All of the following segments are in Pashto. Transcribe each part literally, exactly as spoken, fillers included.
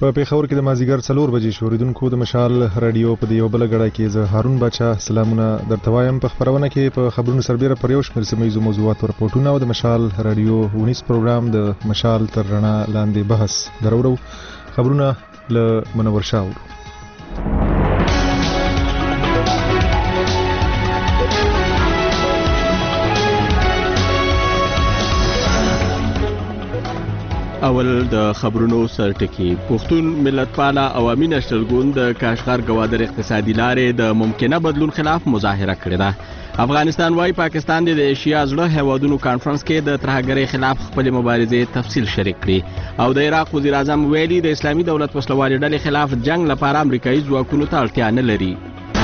په پیښور کې د مازیګر څلور بجې شوریدونکو د مشال رادیو په یو بل غړای کې زه هارون باچا سلامونه درته وایم. په خبرونه کې په خبرونو سربېره پر یو شمېر سیمه ییزو موضوعاتو راپورټونه او د مشال رادیو ونیس پروګرام د مشال تر رڼا لاندې بحث درورو. خبرونه له منور شاه. اول د خبرونو سرټکی. پښتون ملتپاله عوامي نېشنل ګوند د کاشغر ګوادر اقتصادي لارې د ممکنه بدلون خلاف مظاهره کړې ده. افغانستان وايي پاکستان د ایشیا زړه هیوادونو کانفرنس کې د ترهګرۍ خلاف خپل مبارزې تفصیل شریک کړي او د عراق وزیر اعظم ویلي د اسلامي دولت وسلوالې ډلې خلاف جنگ لپاره امریکایي ځواکونو ته اړتیا نه لري.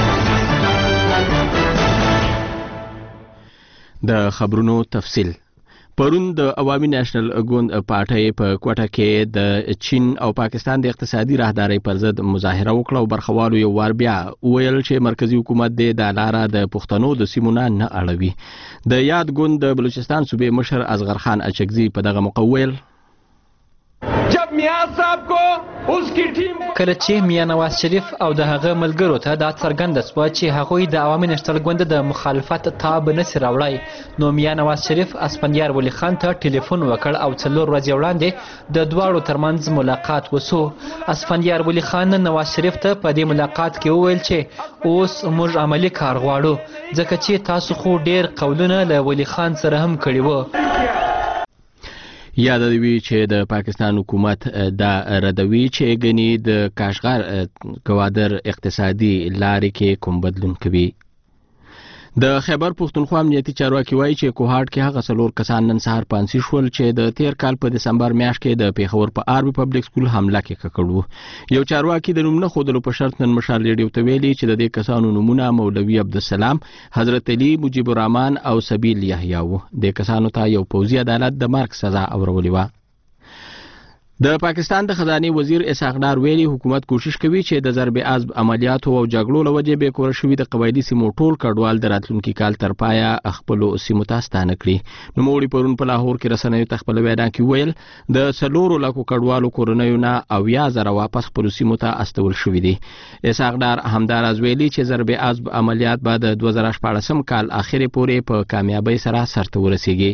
د خبرونو تفصیل. پرون د عوامي نېشنل ګوند پارټۍ په کوټه کې د چین او پاکستان د اقتصادي راهدارۍ پر ضد مظاهره وکړه او برخوالو یو وار بیا ویل چې مرکزی حکومت د لاره د پښتنو د سیمونه نه اړوي. د یاد ګوند د بلوچستان صوبې مشر اصغر خان اچکزي په دغه موقع ویل جب میاں صاحب کو اس کی ټیم کله چې میاں نواز شریف او د هغه ملګرو ته دا څرګنده شوه چې هغوی د عوامي نېشنل ګوند د مخالفت تاب نسي راوړی، نو میاں نواز شریف اسفندیار ولی خان ته ټلیفون وکړ او څلور ورځې وړاندې د دواړو ترمنځ ملاقات وسو. اسفندیار ولی خان نواز شریف ته په دې ملاقات کې وویل چې اوس موږ عملی کار غواړو ځکه چې تاسو خو ډیر قولونه له ولی خان سره هم کړي وو. یاد دی چې د پاکستان حکومت دا ردوي چې ګني د کاشغر ګوادر اقتصادي لارې کې کوم بدلون کوي. د خیبر پښتونخوا امنیتي چارواکي وایي چې کوهاټ کې هغه څلور کسان نن سهار پانسي شول چې د تیر کال په دسمبر میاشت کې د پیښور په آرمي پبلک سکول حمله کې ککړو. یو چارواکي د نوم نه ښودلو په شرط نن مشال ریډیو ته ویلي چې د دې کسانو نومونه مولوي عبدالسلام، حضرت علي، مجيب الرحمن او سبیل یحیی وو. د کسانو ته یو پوځي عدالت د مرګ سزا اورولې وه. د پاکستان د خزانه وزیر اسحاق ډار ویلي حکومت کوشش کوي چې د ضرب عزب عملیاتو او جګړو له وجې به کور شوي د قبایلي سیمو ټول کډوال د راتلونکي کال تر پایه خپل سیمو ته ستانه کړي. نوموړي پرون په لاهور کې رسنیو ته خپل وینا کې ویل د څلورو لکو کډوالو کورنیو نه اویا زره واپس خپل سیمو ته استول شوي دي. اسحاق ډار همداراز ویلي چې ضرب عزب عملیات به د دوه زره شپاړسم کال اخرې پورې په کامیابۍ سره سرته ورسیږي.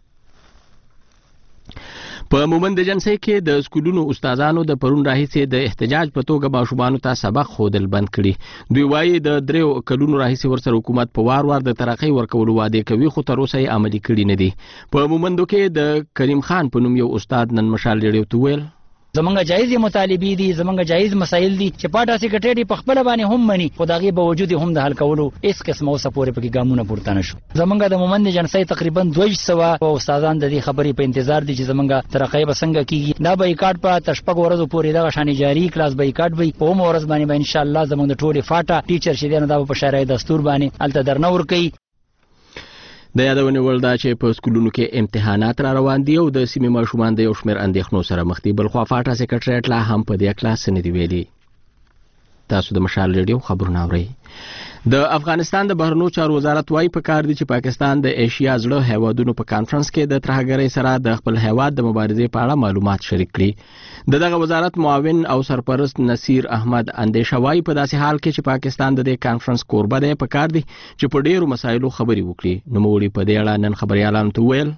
په مومند جنسي کې د سکولونو استادانو د پرون راهیسې د احتجاج په توګه ماشومانو ته سبق ښودل بند کړي. دوی وایي د دریو کلونو راهیسې ورسره حکومت په وار وار د ترقۍ ورکولو وعدې کوي خو تر اوسه یې عملي کړي نه دي. په مومندو کې د کریم خان په نوم یو استاد نن مشال ریډیو ته ویل زمونږ جایز مطالبې دي، زمونږ جایز مسایل دي چې پاټا سیکریټری په خپل باندې هم مني خو دغه باوجود هم د حل کولو هیڅ قسمه اوسه پورې پکې ګامونه پورته نشو. زمونږ د مومند جنسي تقریبا دوه سوه او استادان د دې خبرې په انتظار دي چې زمونږ ترقۍ به څنګه کیږي. دا بایکاټ په تشپږ ورځو پورې دغه شان جاری کلاس بایکاټ وي په هم ورځ باندې به ان شاء الله زمونږ د ټولې فاټا ټیچر چې دی نو دا په شرعي دستور باندې الته درنه ورکوي. د یادونې وړ ده چې په سکولونو کې امتحانات را روان دي او د سیمې ماشومان د یو شمېر اندېښنو سره مخ دي. بلخوا فاټا سیکرټریټ لا هم په دې کلاس نه دي ویلي. تاسو د مشال ریډیو خبرونه اورئ. د افغانستان د بهرنیو چارو وزارت وايي په کار دي چې پاکستان د ایشیا زړه هیوادونو په کانفرنس کې د ترهګرۍ سره د خپل هیواد د مبارزې په اړه معلومات شریک کړي. د دغه وزارت معاون او سرپرست نصیر احمد اندیشه وايي په داسې حال کې چې پاکستان د دې کانفرنس کوربه دی په کار دي چې په ډیرو مسایلو خبرې وکړي. نوموړي په دې اړه نن خبريالانو ته ویل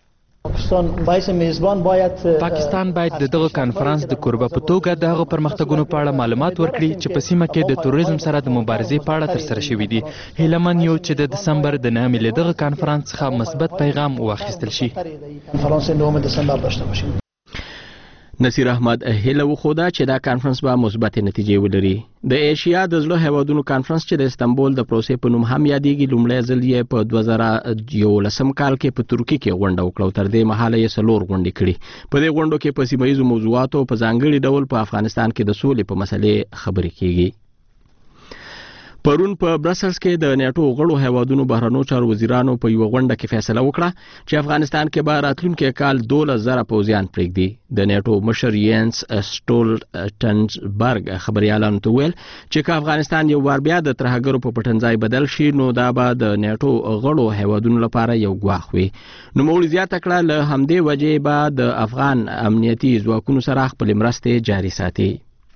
پاکستان باید د دغه کانفرنس د کوربه په توګه د هغو پرمختګونو په اړه معلومات ورکړي چې په سیمه کې د توریزم سره د مبارزې په اړه ترسره شوي دي. هیله من یو چې د دسمبر د نهمې له دغه کانفرنس څخه مثبت پیغام واخیستل شي. نصیر احمد هیله وښوده چې دا کانفرنس به مثبتې نتیجې ولري. د ایشیا د زړه هیوادونو کانفرنس چې د استانبول د پروسې په نوم هم یادېږي لومړی ځل یې په دوه زره یولسم کال کې په ترکیې کې غونډه وکړه او تر دې مهاله یې څلور غونډې کړي. په دې غونډو کې په سیمه ییزو موضوعاتو په ځانګړي ډول په افغانستان کې د سولې په مسلې خبرې کیږي. پرون په برسلز کې د نیټو غړو هیوادونو بهرنیو چارو وزیرانو په یو غونډه کې فیصله وکړه چې افغانستان کې به راتلونکي کال دولس زره پوځیان پرېږدي. د نیټو مشر یینس سټولټنبرګ خبريالانو ته ویل چې که افغانستان یو بار بیا د ترهګرو په پټنځای بدل شي نو دا به د نیټو غړو هیوادونو لپاره یو ګواښ وي. نوموړي زیاته کړه له همدې وجې به د افغان امنیتي ځواکونو سره خپلې مرستې جاري ساتي.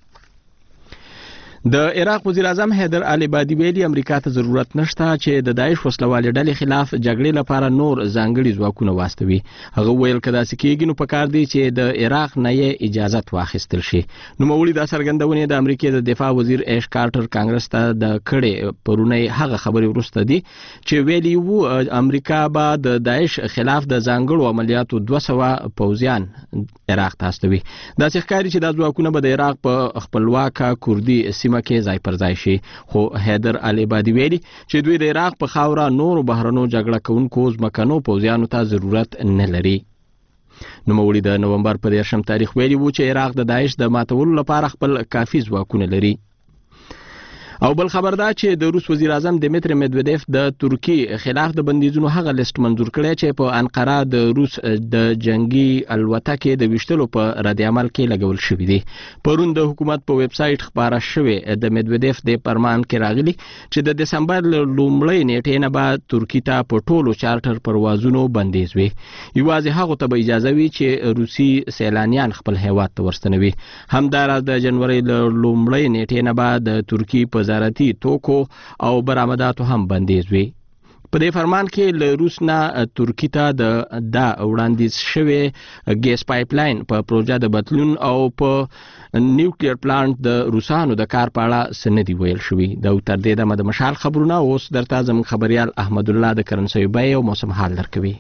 د عراق وزیر اعظم حیدر العبادي ویلي امریکا ته ضرورت نشته چې د داعش وسلوالې ډلې خلاف جګړې لپاره نور ځانګړي ځواکونه واستوي. هغه ویل که داسې کېږي نو پکار دی چې د عراق نه یې اجازت واخیستل شي. نوموړي دا څرګندونې د امریکې د دفاع وزیر ایش کارټر کانګرس ته د کړې پرونی هغه خبرې وروسته دي چې ویلي وو امریکا به د داعش خلاف د ځانګړو عملیاتو دوه سوه پوځیان عراق ته استوي. داسې ښکاري چې دا ځواکونه به د عراق په خپلواکه کوردي سیمه کې ځای پر ځای شي. خو حیدر العبادي ویلي چې دوی د عراق په خاوره نورو بهرنیو جګړه کوونکو ځمکنو پوځیانو ته ضرورت نه لري. نوموړي د نومبر په دیرشم تاریخ ویلي وو چې عراق د داعش د ماتولو لپاره خپل کافي ځواکونه لري. او بل خبر دا چې د روس وزیر اعظم دمیتری مدودیف د ترکی خلاف د بندیزونو هغه لیست منزور کړی چې په انقره د روس د جنگي الوتکې د ویشتلو په رد عمل کې لګول شوی دی. پرون د حکومت په ویب سایټ خبره شوې د مدودیف د فرمان کې راغلی چې د دسمبر لومړۍ نیټې نه بعد ترکی ته په ټولو چارټر پروازونو بندیز وي. یوازې هغه ته به اجازه وي چې روسي سیلانیان خپل هیواد ته ورستنوي. همداراز د جنوري لومړۍ نیټې نه بعد د ترکی په وزارتي توکو او برآمداتو هم بندیز وي. په دې فرمان کې له روس نه ترکی ته د دا وړاندیز شوی ګیس پایپ لاین په پروژه د بدلون او په نیوکلیر پلانټ د روسانو د کار په اړه څه نه دي ویل شوي. د تر دې دمه د مشال خبرونه اوس درته زموږ خبریال احمد الله د کرنسۍ بیې او موسم حال درکوي.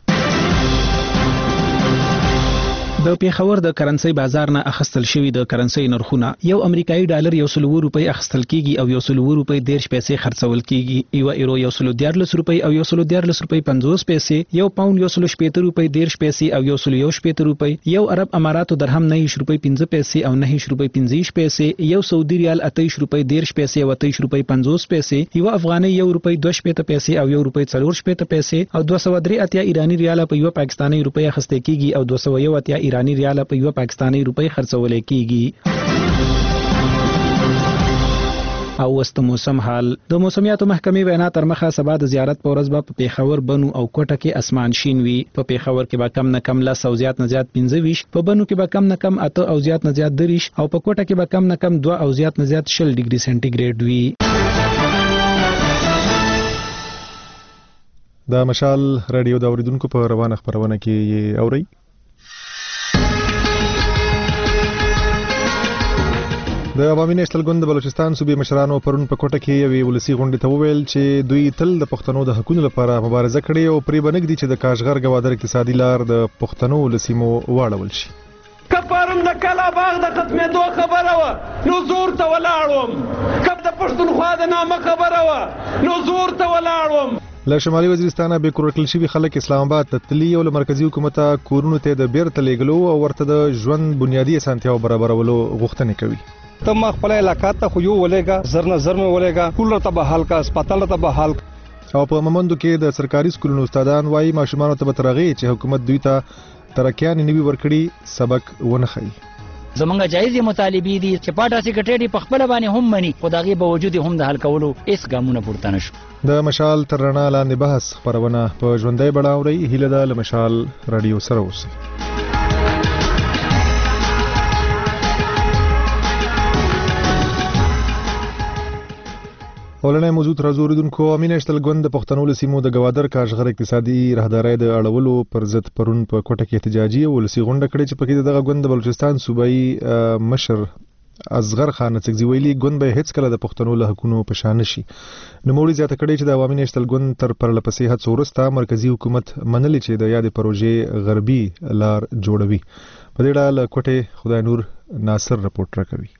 د پیښور د کرنسۍ بازار نه اخستل شوی د کرنسۍ نرخونه یو امریکایي ډالر یو سل روپۍ اخستل کیږي او یو سل روپۍ دیرش پیسې خرڅول کیږي. یو ایرو یو سل دیارلس روپۍ او یو سل دیارلس روپۍ پنځوس پیسې. یو پاوند یو سل شپېته روپۍ دیرش پیسې او یو سل یو شپېته روپۍ. یو عرب اماراتو درهم نهه روپۍ پنځه پیسې او نهه روپۍ پنځه پیسې. یو سعودي ریال اته روپۍ دیرش پیسې او اته روپۍ پنځوس پیسې. یو افغاني یو روپۍ دوه شپېته پیسې او یو روپۍ څلور شپېته پیسې او دوه سوه درې اتیا ایرانی ریال په یو پاکستاني روپۍ اخیستل کیږي او دوه سوه یو اتیا ایرانی ریال په یو پاکستاني روپۍ خرڅول کیږي. او وست موسم حال د موسمیاتو محکمې وینا تر مخه سبا د زیارت په ورځ به په پیښور بنو او کوټه کې اسمان شین وي. په پیښور کې به کم نه کم لس او زیات نه زیات پنځه ویشت، په بنو کې به کم نه کم اته او زیات نه زیات دریش او په کوټه کې به کم نه کم دوه او زیات نه زیات شل ډیګري سنټیګریډ وي. د مشال رادیو د اوریدونکو په روانه خبرونه کې یې اوري. د عوامي نېشنل ګوند د بلوچستان صوبې مشرانو پرون په کوټه کې یوې ولسي غونډې ته وویل چې دوی تل د پښتنو د حقوقو لپاره مبارزه کړې او پرې بنګ دي چې د کاشغر ګوادر اقتصادي لار د پښتنو لسیمو واړول شي. کفارم د کلا باغ د ختمېدو خبره وه نو زور ته ولاړ وم، کب د پښتونخوا د نامه خبره وه نو زور ته ولاړ وم. له شمالي وزیرستانه بې کور کړل شوي خلک اسلام آباد ته تللي او له مرکزي حکومته کورونو ته د بیرته لیږلو او ورته د ژوند بنیادي اسانتیاو برابرولو غوښتنې کوي. ته ما خپل علاقه ته خو یو ولېګا زر نه زر مې ولېګا کولر ته به حال کا هسپتال ته به حال. او په ممندو کې د سرکاري سکولونو استادان وایي ماشومانو ته به ترغه چې حکومت دوی ته ترکیان نیوي ورکړي سبق ونه خي. زمونږ جایز مطالبې دي چې پاټا سیکریټری په خپل باندې هم مني خو دغه باوجود هم د حل کولو هیڅ ګامونه پورته نشو. د مشال تر رڼا لاندې بحث خبرونه په ژوندۍ بڼه اورئ. هیله ده له مشال رادیو سره اوسئ. ولنه موضوع تر زوریدونکو عوامي نېشنل ګوند د پښتنو لسیمو د ګوادر کاشغر اقتصادي راهدارۍ د اړولو پر ضد پرون په کوټه کې احتجاجي او ولسي غونډه کړې چې پکې دغه ګوند د بلوچستان صوبایي مشر اصغر خان نڅکزي ویلي ګوند به هیڅ کله د پښتنو له حقوقو په شان نشي. نوموړي زیاته کړې چې د عوامي نېشنل ګوند تر پرلپسې هڅو وروسته مرکزي حکومت منلي چې د یادې پروژې غربي لار جوړوي. په دې ډول کوټه خدای نور ناصر رپورټ راکوي.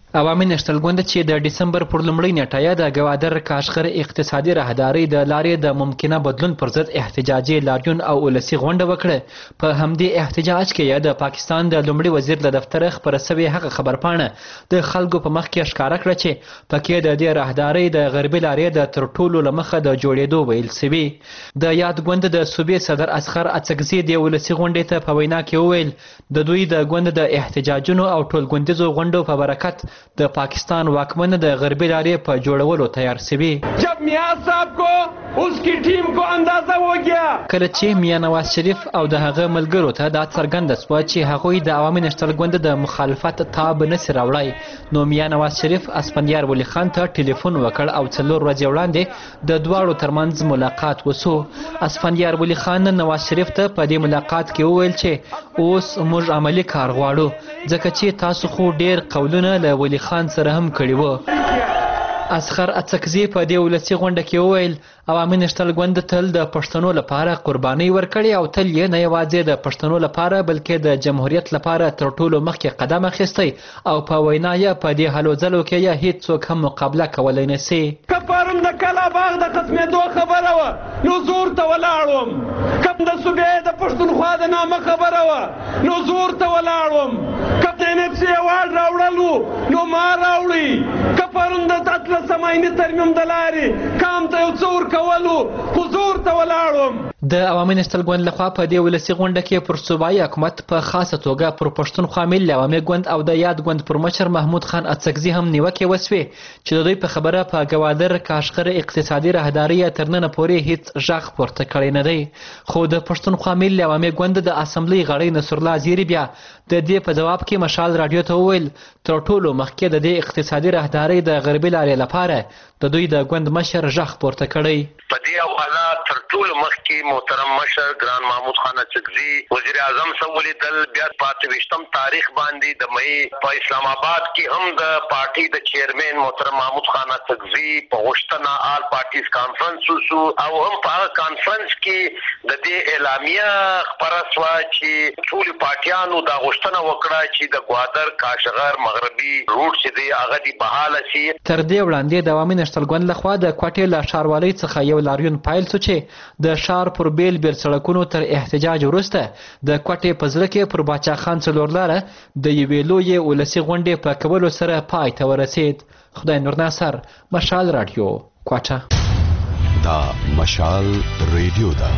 عوامي نشتل ګوند چې د ډسمبر پر لومړۍ نیټه د ګوادر کاشغر اقتصادي راهدارۍ د لارې د ممکنه بدلون پر ضد احتجاجي لاریون او ولسي غونډه وکړه. په همدې احتجاج کې د پاکستان د لومړي وزیر له دفتره خپره سوې هغه خبرپاڼه د خلکو په مخ کې ښکاره کړه چې پکې د دې راهدارۍ د غربي لارې د تر ټولو له مخه د جوړېدو ویل سوي. د یاد ګوند د صوبې صدر اسخر اڅکزي د ولسي غونډې ته په وینا کې وویل د دوی د ګوند د احتجاجونو او ټولګوندیزو غونډو په برکت د پاکستان واکمن د غربي لارې په جوړولو تیار سوي. جب میاں صاحب کو اس کی ټیم کو اندازه و گیا کله چې میاں نواز شریف او د هغه ملګرو ته دا څرګنده سوه چې هغوی د عوامي نشتل ګوند د مخالفت تاب نسي راوړی نو میاں نواز شریف اسفندیار ولی خان ته ټلیفون وکړ او څلور ورځې وړاندې د دواړو ترمنځ ملاقات وسو. اسفندیار ولی خان نواز شریف ته په دې ملاقات کې وویل چې اوس موږ عملی کار غواړو ځکه چې تاسو خو ډیر قولونه له ولی خان سره هم کړي وو. اسخر اڅکزي په دې ولسي غونډه کې وویل عوامي نشتل ګوند تل د پښتنو لپاره قرباني ورکړې او تل یې نه یوازې د پښتنو لپاره بلکې د جمهوریت لپاره تر ټولو مخکې قدم اخیستی او په وینا یې په دې هلو ځلو کې یې هیڅوک هم مقابله کولی نه سي. که پرون د کلا باغ د ختمېدو خبره وه نو زور ته ولاړ وم. کم د صوبې د پښتونخوا د نامه خبره وه نو زور ته ولاړ وم. که د ان اف سي ایوارډ راوړل وو نو ما راوړي. که پرون د اتلسم آییني ترمیم د لارې کام ته یو څه ورکولو خو زور ته ولاړ وم. د عوامي نشتل ګوند لخوا په دې ولسي غونډه کې پر صوبایي حکومت په خاصه توګه پر پښتونخوا ملي عوامي ګوند او د یاد ګوند پر مشر محمود خان اڅکزي هم نیوکې وسوې چې د دوی په خبره په ګوادر کاشغر اقتصادي راهدارۍ تر ننه پورې هیڅ غږ پورته کړی نه دی. خو د پښتونخوا ملي عوامي ګوند د اسمبلۍ غړی نصرالله زیري بیا د دې په جواب کې مشال راډیو ته وویل تر ټولو مخکې د دې اقتصادي راهدارۍ د غربي لارې لپاره د دوی د ګوند مشر غږ پورته کړی. په دې حواله تر ټولو مخکې محترم مشر ګران محمود خان اڅکزي وزیر اعظم سره ولیدل. بیا په اته ویشتم تاریخ باندې د مئی په اسلام آباد کې هم د پارټي د چیرمن محترم محمود خان اڅکزي په غوښتنه آل پارټیز کانفرنس وسو او هم په هغه کانفرنس کې د دې اعلامیه خپره سوه چې ټولو پارټیانو دا غوښتنه وکړه چې د ګوادر کاشغر مغربي روټ چې دی هغه دې بحاله سي. تر دې وړاندې د عوامي نشتل ګوند لخوا د کوټې له ښاروالۍ څخه یو لاریون پایل سو چې د ښار پر بیل بیل سړکونو تر احتجاج وروسته د کوټې په زړه کې پر باچا خان څلور لاره د یوې لویې ولسي غونډې په کولو سره پای ته ورسید. خدای نور ناصر، مشال راډیو، کوټه. دا مشال ریډیو ده.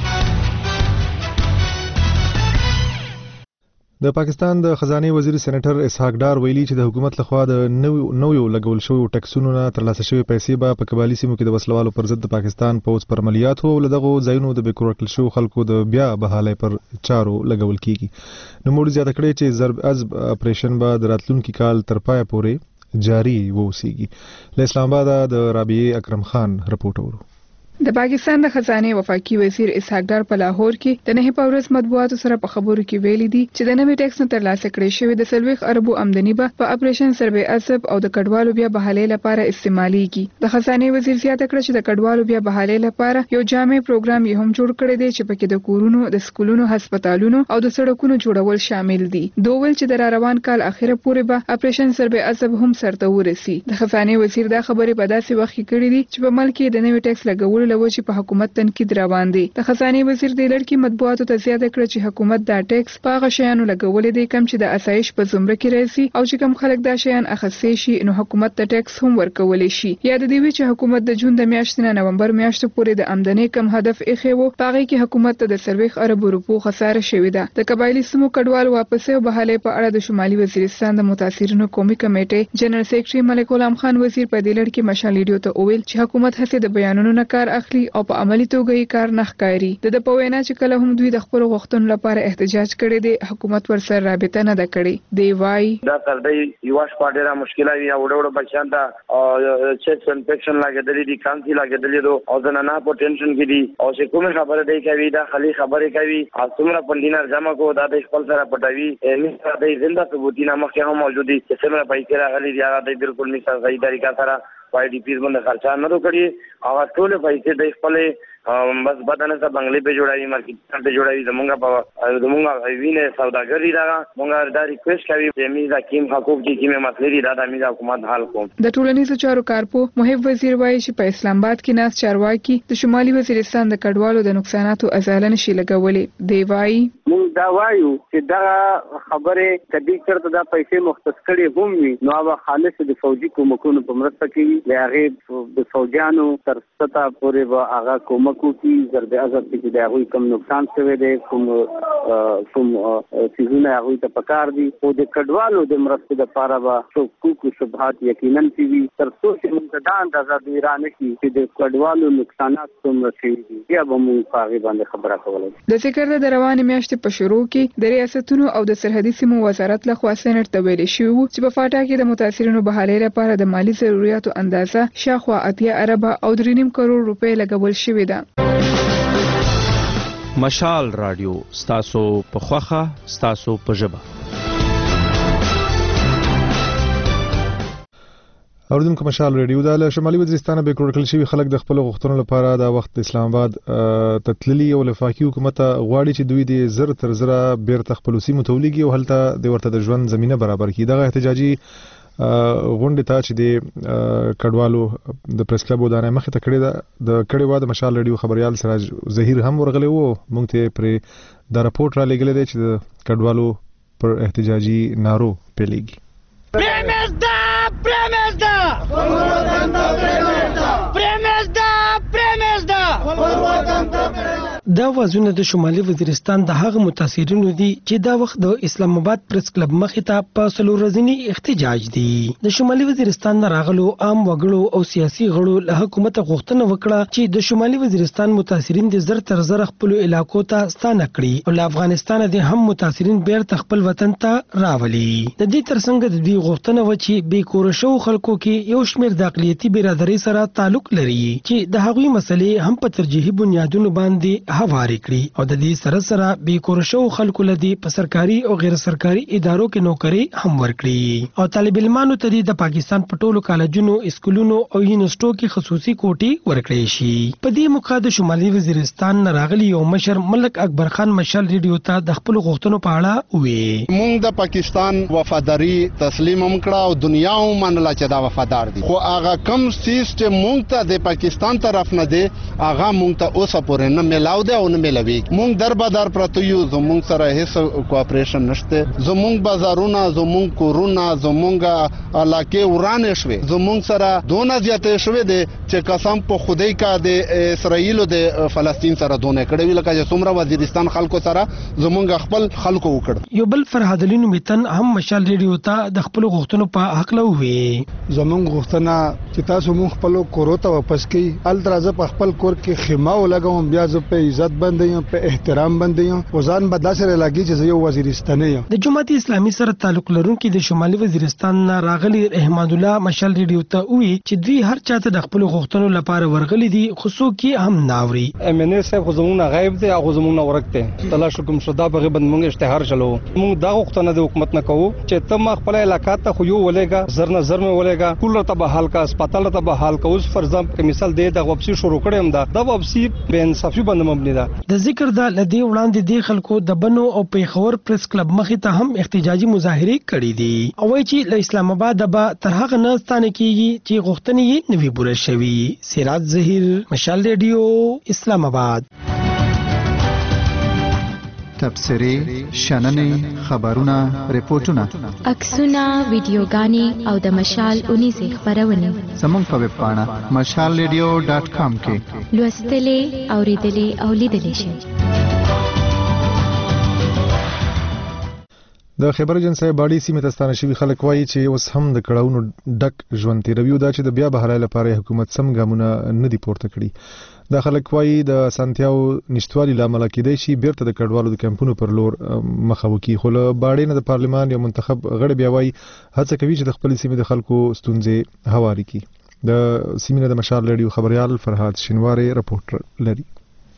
د پاکستان د خزانه وزیر سېنیټر اسحاق ډار ویلي چې د حکومت لخوا د نویو لګول شویو ټکسونو نه ترلاسه شوی پیسې به په قبایلي سیمو کې د وسلوالو پر ضد د پاکستان پوځ پر عملیاتو او دغه ځایونو د بیکورکل شو خلکو د بیا بحالۍ پر چارو لګول کیږي. نو موږ زیاته کړی چې ضرب عزب اپریشن به د راتلونکي کال تر پای پورې جاری ووسیږي. له اسلام آباد د رابعه اکرم خان رپورټ ورو. د پاکستان د خزانه وفاقي وزیر اسحاق ډار په لاهور کې د نه په ورځ مطبوعاتو سره په خبرو کې ویلي دي چې د نوي ټیکس نه ترلاسه کړی شوی د سلويخ اربو آمدنی به په اپریشن سروي عصب او د کډوالو بیا بحالۍ لپاره استعماليږي. د خزانه وزیر زیاته کړه چې د کډوالو بیا بحالۍ لپاره یو جامع پروګرام یې هم جوړ کړی دی چې پکې د کورونو، د سکولونو، هسپتالونو او د سړکونو جوړول شامل دي. دوی ویل چې د روان کال اخیره پورې به اپریشن سروي عصب هم سرته ورسي. د خزانه وزیر دا خبرې په داسې وخت کې کړې دي چې په ملک کې د نوي ټیکس لګول لوي په حکومت تنقید روان دي. د خزانه وزیر د لړکی مطبوعاتو ته زیاته کړ چې حکومت دا ټیکس په هغه شیانو لګولې دي کم چې د اسایش په زمره کې راځي او چې کم خلک دا شیان اخیستي شي نو حکومت ته ټیکس هم ورکول شي. یا د دې چې حکومت د جون د میاشتې نه نومبر میاشتې پورې د آمدنی کم هدف ایښی وو پاره کې حکومت ته د سلويخ ارب روپو خساره شوې ده. د قبایلی سیمو کډوال واپس او بحالۍ په اړه د شمالي وزیرستان د متاثرینو قومي کمیټې جنرال سیکریټري ملک غلام خان وزیر په دې لړ کې مشال ویډیو ته وویل چې حکومت هڅه د بیانونو نه کار اخلي او په عملی توګه یې کار نه ښکاري. د په وینا چې کله هم دوی د خپل غوښتنو لپاره احتجاج کړي دي حکومت ورسره رابطه نه ده کړې. دی وای دا تر دې یو واش پاډه مشکله وی او وړو بچان ته چیک انفیکشن لاګېدلې دي کانسي لاګېدلې دو او ځنه نه په ټینشن کې دي او چې کومه خبره دی کوي دا خالي خبره کوي او څومره پندینر جمع کو دا د خپل سره پټوي مثال د زنده ثبوتینه مخکې هم موجود دي چې څومره پیسې راغلي دي هغه د بالکل مثال صحیح طریقه سره پای ډي پیز باندې خرچه نه وکړي او ټول پیسې د خپل بس بدن سره بنگلې په جوړایي مارکیټ په جوړایي زمونږ په زمونږ وینه سوداګری دا مونږ دا ریکوست کوي چې می دا کیم حقوق دي کیمه مسلې دي دا د حکومت حل کوم. د ټولنیزو چارو کارپو محب وزیر وایي چې په اسلام آباد کې ناس چارواکي د شمالي وزیرستان د کډوالو د نقصاناتو ازاله نشي لګولې. دی وایي مونږ دا وایو چې دا خبره کدي چرته دا پیسې مختص کړي هم وي نو هغه خالص د فوجي کومکونو په مرسته کې د هغه د فوجانو تر سطح پورې به هغه کومکو کې ضرب عزت کې د هغه کم نقصان شوی دی کوم کوم سيزونه هغه ته پکار دي او د کډوالو د مرسته لپاره به حقوق او شبهات یقینا وي تر څو چې موږ دا اندازه دی را نشي چې د کډوالو نقصانات څومره شي دي یا به موږ په هغه باندې خبره کولای. د ذکر د روانې میاشتې په شروع کې د ریاستونو او د سرحدي سیمو وزارت لخوا سېنات ته ویل شوی چې په فاټا کې د متاثرینو بحالۍ لپاره د مالی ضرورتو اندازه شاوخوا اتیا اربه او درې نیم کروڑ روپۍ لګول شوې ده. مشال رادیو ستاسو په خوخه ستاسو په ژبه. اوردونکو مشال ریډیو د شمالي وزیرستان به کړکل شوی خلک د خپل غوښتنو لپاره د وخت اسلام آباد تتللی او لفاقي حکومت غواړي چې دوی د زر تر زره بیرته خپل سیمو تولیږي او هلته د ورته د ژوند زمينه برابر کړي. دغه احتجاجي غونډه ته چې د کډوالو د پریس کلب ودانه مخه ته کړی د کړي وا د مشال ریډیو خبريال سراج ظهیر هم ورغلی وو مونږ ته پر د راپورټ را لګل دی چې د کډوالو پر احتجاجي نارو پیلېږي. Premezda! Premezda! Premezda! Premezda! دا وازونه د شمالي وزیرستان د هغه متاثرینو دي چې دا وخت د اسلام آباد پریس کلب مخې ته په څلور ورځني احتجاج دي. د شمالي وزیرستان نه راغلو عام وګړو او سیاسي غړو له حکومت غوښتنه وکړه چې د شمالي وزیرستان متاثرین د زر تر زر خپل علاقو ته ستانه کړي او له افغانستان د هم متاثرین بیرته خپل وطن ته راولي. د دې ترڅنګ د دې غوښتنه و چې بې کور شو خلکو کې یو شمېر د اقلیتي برادرۍ سره تعلق لري چې د هغوی مسلې هم په ترجیحي بنیادونو باندې هواري کړي او د دې سره سره بې کور شو خلکو لدی په سرکاري او غیر سرکاري ادارو کې نوکری هم ورکړي او طالب علمانو ته د پاکستان په ټولو کالجونو اسکولونو او یونیورسيټو کې خصوصي کوټي ورکړي شي. په دې موقع د شمالي وزیرستان راغلي یو مشر ملک اکبر خان مشال ریډیو ته د خپل غوښتنو په اړه وی مونږ د پاکستان وفاداری تسلیم هم کړه او دنیا هم منله چې دا وفادار دي خو هغه کم سیس چې مونږ ته د پاکستان طرف نه دی هغه مونږ ته اوسه پورې نه ملاو دی او نه ملوي. مونږ در بدر پرته یو زمونږ سره هیڅ کوآپریشن نشته. زمونږ بازارونه زمونږ کورونه زمونږ علاقې ورانه شوي زمونږ سره دونه زیاتې شوي دي چې قسم په خدای کا د اسرائیل او د فلسطین سره دونه کړي وی لکه چې څومره وزیرستان خلکو سره زمونږ خپل خلکو وکړ. یو بل فرهاد علي میتن هم مشال ریډیو ته د خپل غوښتنو په حق له وی زمونږ غوښتنه چې تاسو مونږ خپل کورو ته واپس کړئ ال درازه په خپل کور کې خیمه ولګوم بیا زه په عزت باندې په احترام باندې وزن به داسره لګي چې یو وزیرستاني یم. د جماعت اسلامي سره تعلق لرونکي د شمالي وزیرستان نه راغلي احمد الله مشال ریډیو ته وی چې دوی هر چاته د خپل غوښتنو لپاره ورغلي دي خصوصي کې هم ناوري. ام ان اس صاحب زمونږ غایب دي هغه زمونږ ورکته تلاش کوم شدا به بند مونږ اشتهار چلو مونږ دا غوښتنه د حکومت نه کوو چې تم خپل علاقې ته خو یو ولېګا زر نه زر مې ولېګا کولر ته به حال کا هسپتال ته به حال کا اوس فرضاً په مثال دی د واپسی شروع کړم دا د واپسی بے انصافي باندې مبني ده. د ذکر د لدی وړاندې د خلکو د بنو او پیښور پریس کلب مخې ته هم احتجاجي مظاهره کړې دي او وایي چې له اسلام آباد به تر هغه نه ستانه کیږي چې غوښتنې یې نوي پوره شوي. سراج ظهیر مشال ریډیو اسلام آباد. تبصرې شننې خبرونه ریپورتونه عکسونه ویډیوګانې او د مشال اونیزه خبرونه زموږ په ویب پاڼه مشال ریډیو ډاټ کام کې لوستلې اوریدلې او لیدلې شئ. د خیبر جنسای باډي سیمه ته ستانه شوي خلک وایي چې اوس هم د کړهونو ډک ژوند تیروي دا چې د بیا بهرای لپاره حکومت سم ګامونه نه دي پورته کړي. دا خلک وایي د سانتیاو نشټوالي لامل کېدای شي بیرته د کډوالو د کمپونو پر لور مخه وکړي خو له باډي نه د پارلمان یو منتخب غړي بیا وایي هڅه کوي چې د خپل سیمې د خلکو ستونزې هواري کړي. د سیمې د مشال ریډیو خبريال فرهاد شینواری رپورټ لري.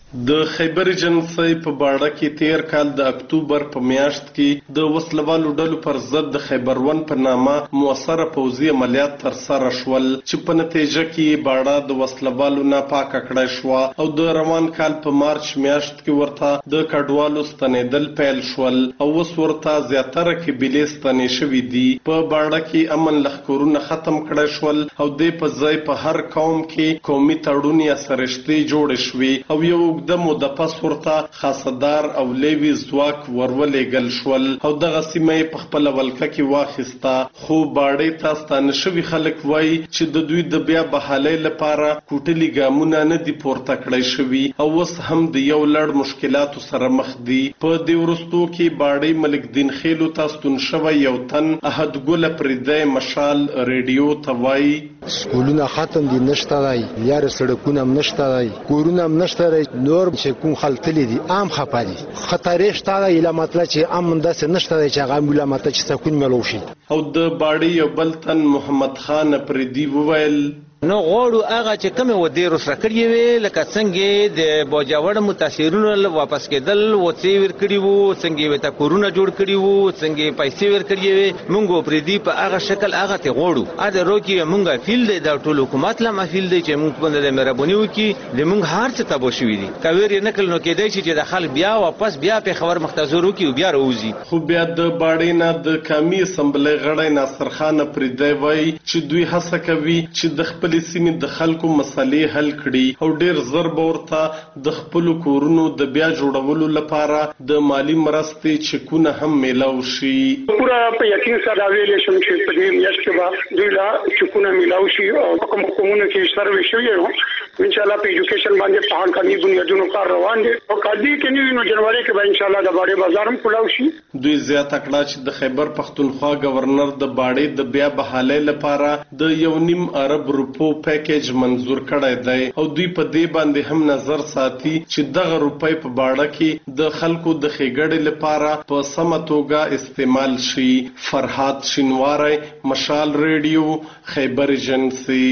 د خیبر ایجنسی په باړه کې تیر کال د اکتوبر په میاشت کې د وسلوالو ډلو پر ضد د خیبر ون په نامه موثره پوځي عملیات ترسره شول چې په نتیجه کې باړه د وسلوالو نه پاکه کړای شوه او د روان کال په مارچ میاشت کې ورته د کډوالو ستنېدل پیل شول او اوس ورته زیاتره قبیلې ستنې شوي دي. په باړه کې امن لښکرونه ختم کړای شول او د په ځای په هر قوم کې قومي تړون یا سرشتې جوړې شوې او یو د موده پس ورته خاصدار او لیوي ځواک ورولېږل شول او دغه سیمه په خپل ولکه کې واخیسته. خو باړې ته ستانه شوي خلک وایي چې د دوی د بیا بحالۍ لپاره کوټلي ګامونه نه دي پورته کړی شوي او اوس هم د یو لړ مشکلاتو سره مخ دي. په دې وروستو کې باړې ملک دین خیلو ته ستون شوی یو تن احدګل پردی مشال ریډیو ته وایي سکولونه ختم دي، نشته دی، یار سړکونه هم نشته دی، کورونه هم نشته دی، نور چې کوم خلک تللی دي عام خفه دي. خطرې شته دی اله مطلب چې امن داسې نشته دی چې هغه مولا مطلب چې سکون میلو شي. او د باړې یو بل تن محمد خان پردي وویل نو غواړو هغه چې کومې ودې رسره کړې وې لکه څنګه د باجوړ متاثرونو واپس کېدل وڅې ور کړی وو، څنګه وته کورونه جوړ کړی وو، څنګه پیسې ور کړې وې، موږ پردي په هغه شکل هغه ته غواړو. ا د روکي موږ فیل دی د ټولو حکومت لا مفیل دی چې موږ باندې مهرباني وکړي د موږ هر څه تبو شوې دي کویر نه کول نو کېدای شي چې د خلک بیا واپس بیا په خبر مختزور وکړي او بیا راوځي. خو بیا د باړې نه د قومي اسمبلی غړی ناصر خان پردی وایي چې دوی هڅه کوي چې د خپل سیمې د خلکو مسلې حل کړي او ډیر زر به ورته د خپل کورونو د بیا جوړولو لپاره د مالی مرستې چکونه هم میلاو شي. پورا په یقین سره ویلې شم چې په دې میاشت کې به دوی لا چکونه میلاو شي او کوم کومونه کې سروي شوی نو ان شاء الله په ایجوکیشن باندې په حقاني بنیادونو کار روان دي او کدی کې نو جنوري کې به ان شاء الله د باړې بازار هم کلاو شي. دوی زیاته کړه چې د خیبر پختونخوا گورنر د باړې د بیا بحالۍ لپاره د یو نیم ارب روپو پیکیج منظور کړی دی او دوی په دې باندې هم نظر ساتي چې دغه روپۍ په باړه کې د خلکو د ښېګړې لپاره په سمه توګه استعمال شي. فرهاد شینواری، مشال ریډیو، خیبر ایجنسی.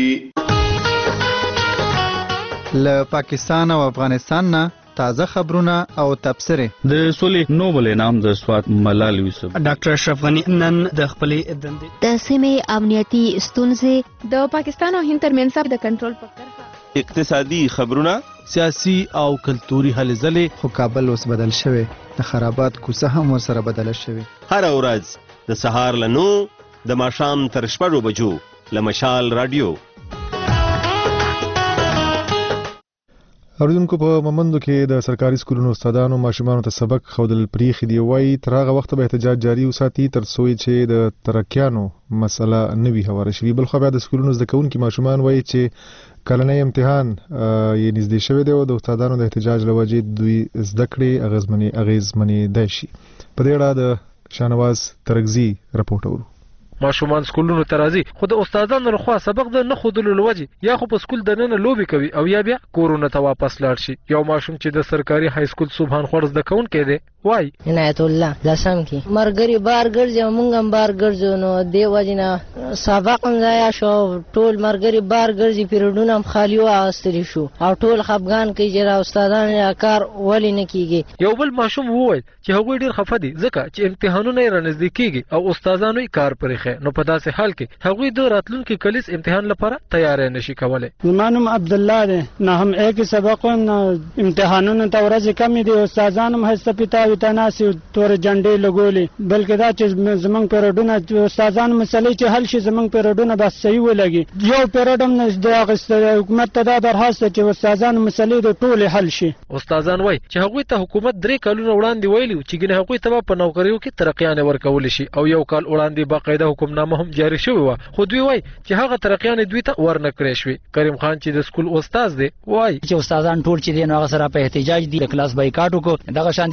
له پاکستان او افغانستان نه تازه خبرونه او تبصرې. د سولې نوبل انعام د سوات ملال یوسف ډاکټر اشرف غنی نن د خپلې دندې د سیمې امنیتي ستونزې د پاکستان او هند ترمنځ د کنټرول په کرښه، اقتصادي خبرونه، سیاسي او کلتوري هلې ځلې. خو کابل اوس بدل شوی، د خرابات کوڅه هم ورسره بدله شوې. هر ورځ د سهار له نو د ماښام تر شپږو بجو له مشال رادیو. اوریدونکو په مومندو کې د سرکاري سکولونو استادانو ماشومانو ته سبق ښودل پریښي دي. وایي تر هغه وخته به احتجاج جاري وساتي تر څو چې د ترکیانو مسله نه وي هواره شوې. بل خو بیا د سکولونو زده کوونکي ماشومان وایي چې کلنی امتحان یې نږدې شوی دی او د استادانو د احتجاج له وجې دوی زده کړې اغېزمنې اغېزمنېدای شي. په دې اړه د شاهنواز ترکزي رپورټ اورو. ماشومان سکولونو ته راځي خو د استادانو لخوا سبق د نه ښودلو له وجې یا خو په سکول دننه لوبې کوي او یا بیا کورونو ته واپس لاړ شي. یو ماشوم چې د سرکاري های سکول سبحان خور زده کوونکی دی وای عنایت الله لسم کې مرګري بار ګرځي مونږ هم بار ګرځو نو دی وجنه سبق هم ځای شو ټول مرګري بار ګرځي پیریډونه هم خالی و استری شو او ټول خفغان کې چې را استادان کار ولی نه کیږي. یو بل ماشوم وویل چې هغوی ډیر خفه دي ځکه چې امتحانونه یې رانږدې کیږي او استادانو یې کار پرېښی نو په داسې حال کې هغوی د راتلونکي کلیس امتحان لپاره تیاری نشي کولی. زما نوم عبدالله دی، نه هم ایک سبق نه امتحانونو ته ورځې کمې دي، استادان هم هسته پیتاوي ته ناسي تورې جنډې لګولې بلکې دا چې زمونږ پیریډونه استادان مسلې چې حل شي زمونږ پیریډونه بس صحیح ولګي. یو پیریډ هم نه دی اخیستی. حکومت ته دا درخواست ده چې استادان مسلې د ټولې حل شي. استادان وایي چې هغوی ته حکومت درې کلونه وړاندې ویلي چې ګینې هغوی ته به په نوکریو کې ترقیانې ورکولی شي او یو کال وړاندې باقاعده حکمنامه هم جاری شوې وه خو دوی وایي چې هغه ترقیانې دوی ته ورنه کړې شوې. کریم خان چې د سکول استاد دی وایي چې استادان ټول چې دي نو هغه سره په احتجاج دي، د کلاس بایکاټ وکړو. دغه شان دي زمونږ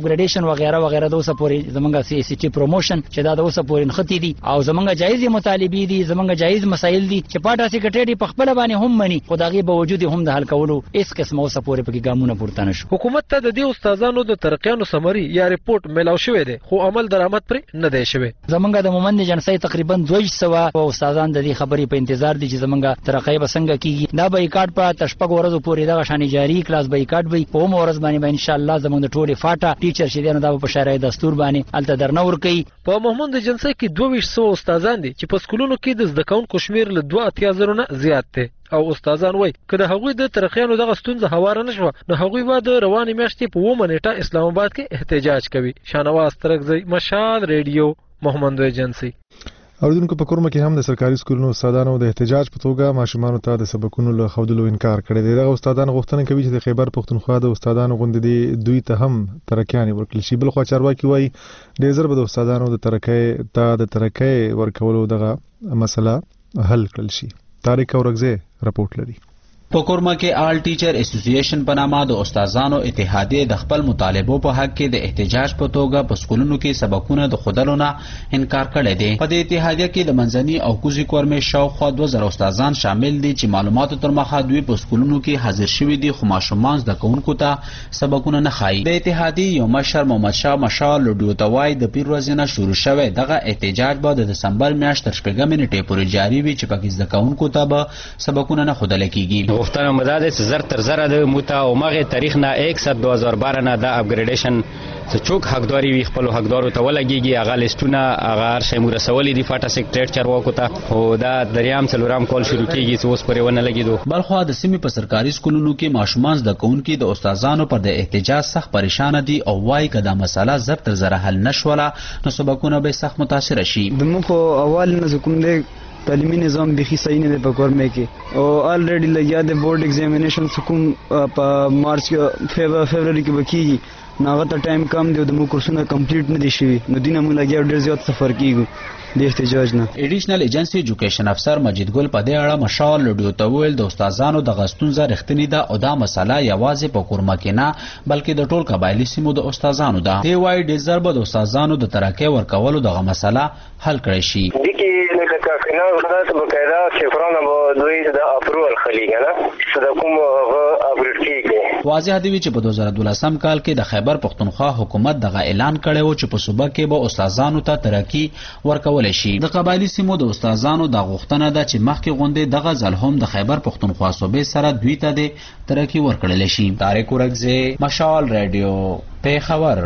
اپګریډیشن وغیرہ وغیرہ د اوسه پورې زمونږ سی سی ټي پروموشن چې دا د اوسه پورې نختی دي او زمونږ جایز مطالبې دي زمونږ جایز مسایل دي چې پاټه سیکریټری په خپل باندې هم مني خدایي به وجود هم د حل کولو اس قسم اوسه پورې پکې ګامونه پورته نشو. حکومت ته د دې استادانو د ترقیانو سمري یا ریپورت ملاو شوی دی خو عمل درآمد پرې نه دی شوی. زمونږ د مومند جنسي تقریبا دوه سوه او استادان د دې خبرې په انتظار دي چې زمونږ ترقی به څنګه کیږي. دا بایکاټ په تشپګ ورځو پورې دغه شان جاری کلاس بایکاټ وي په مو ورځ باندې ان شاء الله زمونږ د ټوله فاټا ټیچر چې دی نو دا په شرعي دستور باندې الته درنور کوي. په مومند جنسي کې دوه سوه استادان دي چې په سکولونو کې د زده کوونکو شمیر له دوه اتیا زره نه زیات دی او استادان وای کله هغوی د ترقیانو دغه ستونزه هواره نشوه نو هغوی به د رواني میاشتې په اووه نیټه اسلام آباد کې احتجاج کوي. شانواز ترکزی مشال ریډیو محمد ایجنسی. اوریدونکو په کورمه کې هم د سرکاري سکولونو استادانو د احتجاج په توګه ماشومانو ته د سبقونو له ښودلو انکار کړی دی. دغه استادان غوښتنه کوي چې د خیبر پښتونخوا د استادانو غوندې دي دوی ته هم ترقیانې ورکړل شي. بلخوا چارواکي وایي ډېر ژر به د استادانو د ترقۍ ته د ترقۍ ورکولو دغه مسله حل کړل شي. طارق اورغزی رپورټ لري. په کورما کې آل ټیچر اسوسییشن په نامه د استادانو اتحادیه د خپل مطالبو په حق کې د احتجاج په توګه په سکولونو کې سبقونه د خودلو نه انکار کړی دی. په دې اتحادیه کې د منځني او کوزي کورمې شاوخوا دوه زره استادان شامل دي چې معلوماتو تر مخه دوی په سکولونو کې حاضر شوي دي خو ماشومان زده کوونکو ته سبقونه نه ښایي. د اتحادیې یو مشر محمد شاه مشال لوډیو ته وایي د پیر ورځې نه شروع شوی دغه احتجاج به د دسمبر میاشت تر شپږمې نیټې پورې جاري وي چې پکې زده کوونکو ته به سبقونه نه ښودل کیږي. غوښتنه مدد زر تر زر د موتا او مغه تاریخ نه اکسد دو هزار بارہ نه د اپګریډیشن څه چوک حقداري وي خپل حقدارو ته ولګيږي هغه لیستونه هغه هر شی مور رسولي دی فاټا سیکریټری چارواکو ته او دا دریام څلورام کول شروع کیږي چې اوس پرې ونه لګیدو. بلخوا د سیمې په سرکاري سکولونو کې ماشومان زده کوونکي د استادانو پر د احتجاج سخت پریشان دي او وايي کدا مسله زر تر زر حل نشوله نو سبقونه به سخت متاثر شي. د مخ اول نه کوم دی تعلیمي نظام بخي صحیح نه دی په کورمه کې او الریډي لګیا د بورډ ایگزامینیشن سکون په مارچ کې فبرवरी کې بکیږي ناغه ته ټایم کم دی او د مو کورسونه کمپلیټ نه دي شوی نو دینه مو لګیا ډیر زیات سفر کیږي د احتجاج نه. ایډیشنل ایجنسی ایجوکیشن افسر مجید ګل په دې اړه مشال لوډیو ته ویل د استادانو د غستونزه رښتینی ده او دا مسله یوازې په کورمه کې نه بلکې د ټول قبایلی سیمو د استادانو ده. دی وايي ډیر ضرب د استادانو د ترقۍ ورکولو دغه مسله حل کړی شي. دغه لکه فینانس خدای ته بقاعده شفرانه به دوی د اپروval خلیګا نه صدقوم اپریټ کیږي. واضح دی چې په دوه زره دولسم کال کې د خیبر پښتونخوا حکومت دغه اعلان کړی و چې په صوبه کې به استادانو ته ترقی ورکول شي. د قبایلی سیمو د استادانو د غوښتنه ده چې مخکې غونډې دغه ځل هم د خیبر پښتونخوا صوبې سره دوی ته د ترقی ورکړل شي. طارق اورغزی مشال ریډیو پیښور.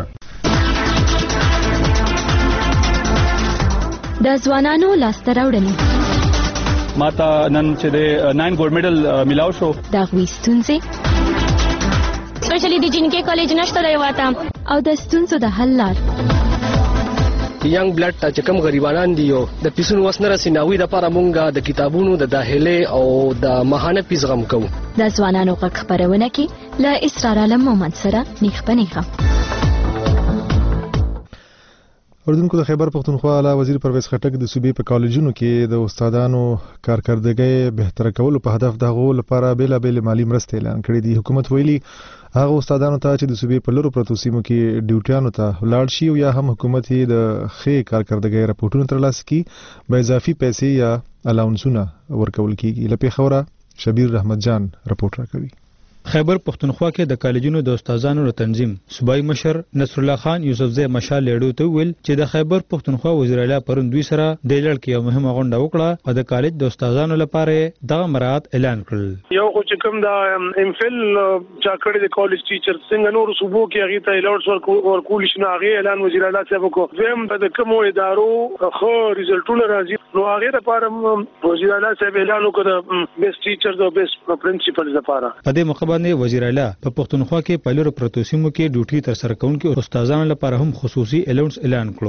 د ځوانانو لاسته راوړنې ماته نن چې د ناین ګولډ میډل ملاو شو دا غوي ستونزې سپیشلی د جنکې کالج نشته دی واته او د ستونزو د حل لار ینګ بلډ ته چې کوم غریبانان دي او د پیسونو وسنه رسیناوي د لپاره مونږه د کتابونو د داخله او د ماهانه پیس غم کوو. د ځوانانو غږ خبرونه کې له اسرار علم محمد سره نیخ پنیخه. اوریدونکو د خیبر پښتونخوا اعلی وزیر پرویز خټک د صوبې په کالجونو کې د استادانو کارکردګۍ بهتر کولو په هدف دغه لپاره بیلابېل مالی مرستې اعلان کړې دي. حکومت ویلي هغه استادانو ته چې د صوبې په لرو پرتو سیمو کې ډیوټیانو ته ولاړ شي او یا هم حکومت یې د ښې کارکردګۍ راپورټونه ترلاسه کړي به اضافي پیسې یا الاونسونه ورکول کیږي. له پېښوره شبیر رحمت جان رپورټ راکوي. خیبر پښتونخوا کې د کالجونو د استادانو تنظیم صوبایي مشر نصر الله خان یوسفزی مشال لیډو ته ویل چې د خیبر پښتونخوا وزیر اعلی پرون دوی سره د لړ کې یو مهمه غونډه وکړه او د کالج د استادانو لپاره دغه مراعات اعلان کړل. یو چې کوم دا ام فل چا کړی د کالج ټیچر څنګه نور صوبو کې هغه ته لړ ورکول شي نو هغه اعلان وزیر اعلی صاحب کو زم د کومو ادارو خو ریزلټونه راځي نو هغه لپاره وزیر اعلی صاحب اعلان وکړ بیسټ ټیچرز او بیسټ پرنسپلز لپاره. په دې موقع باندې وزیر اعلی په پښتونخوا کې په لرو پروتو سیمو کې ډیوټي تر سره کوونکو استادانو لپاره هم خصوصي الاونس اعلان کړو.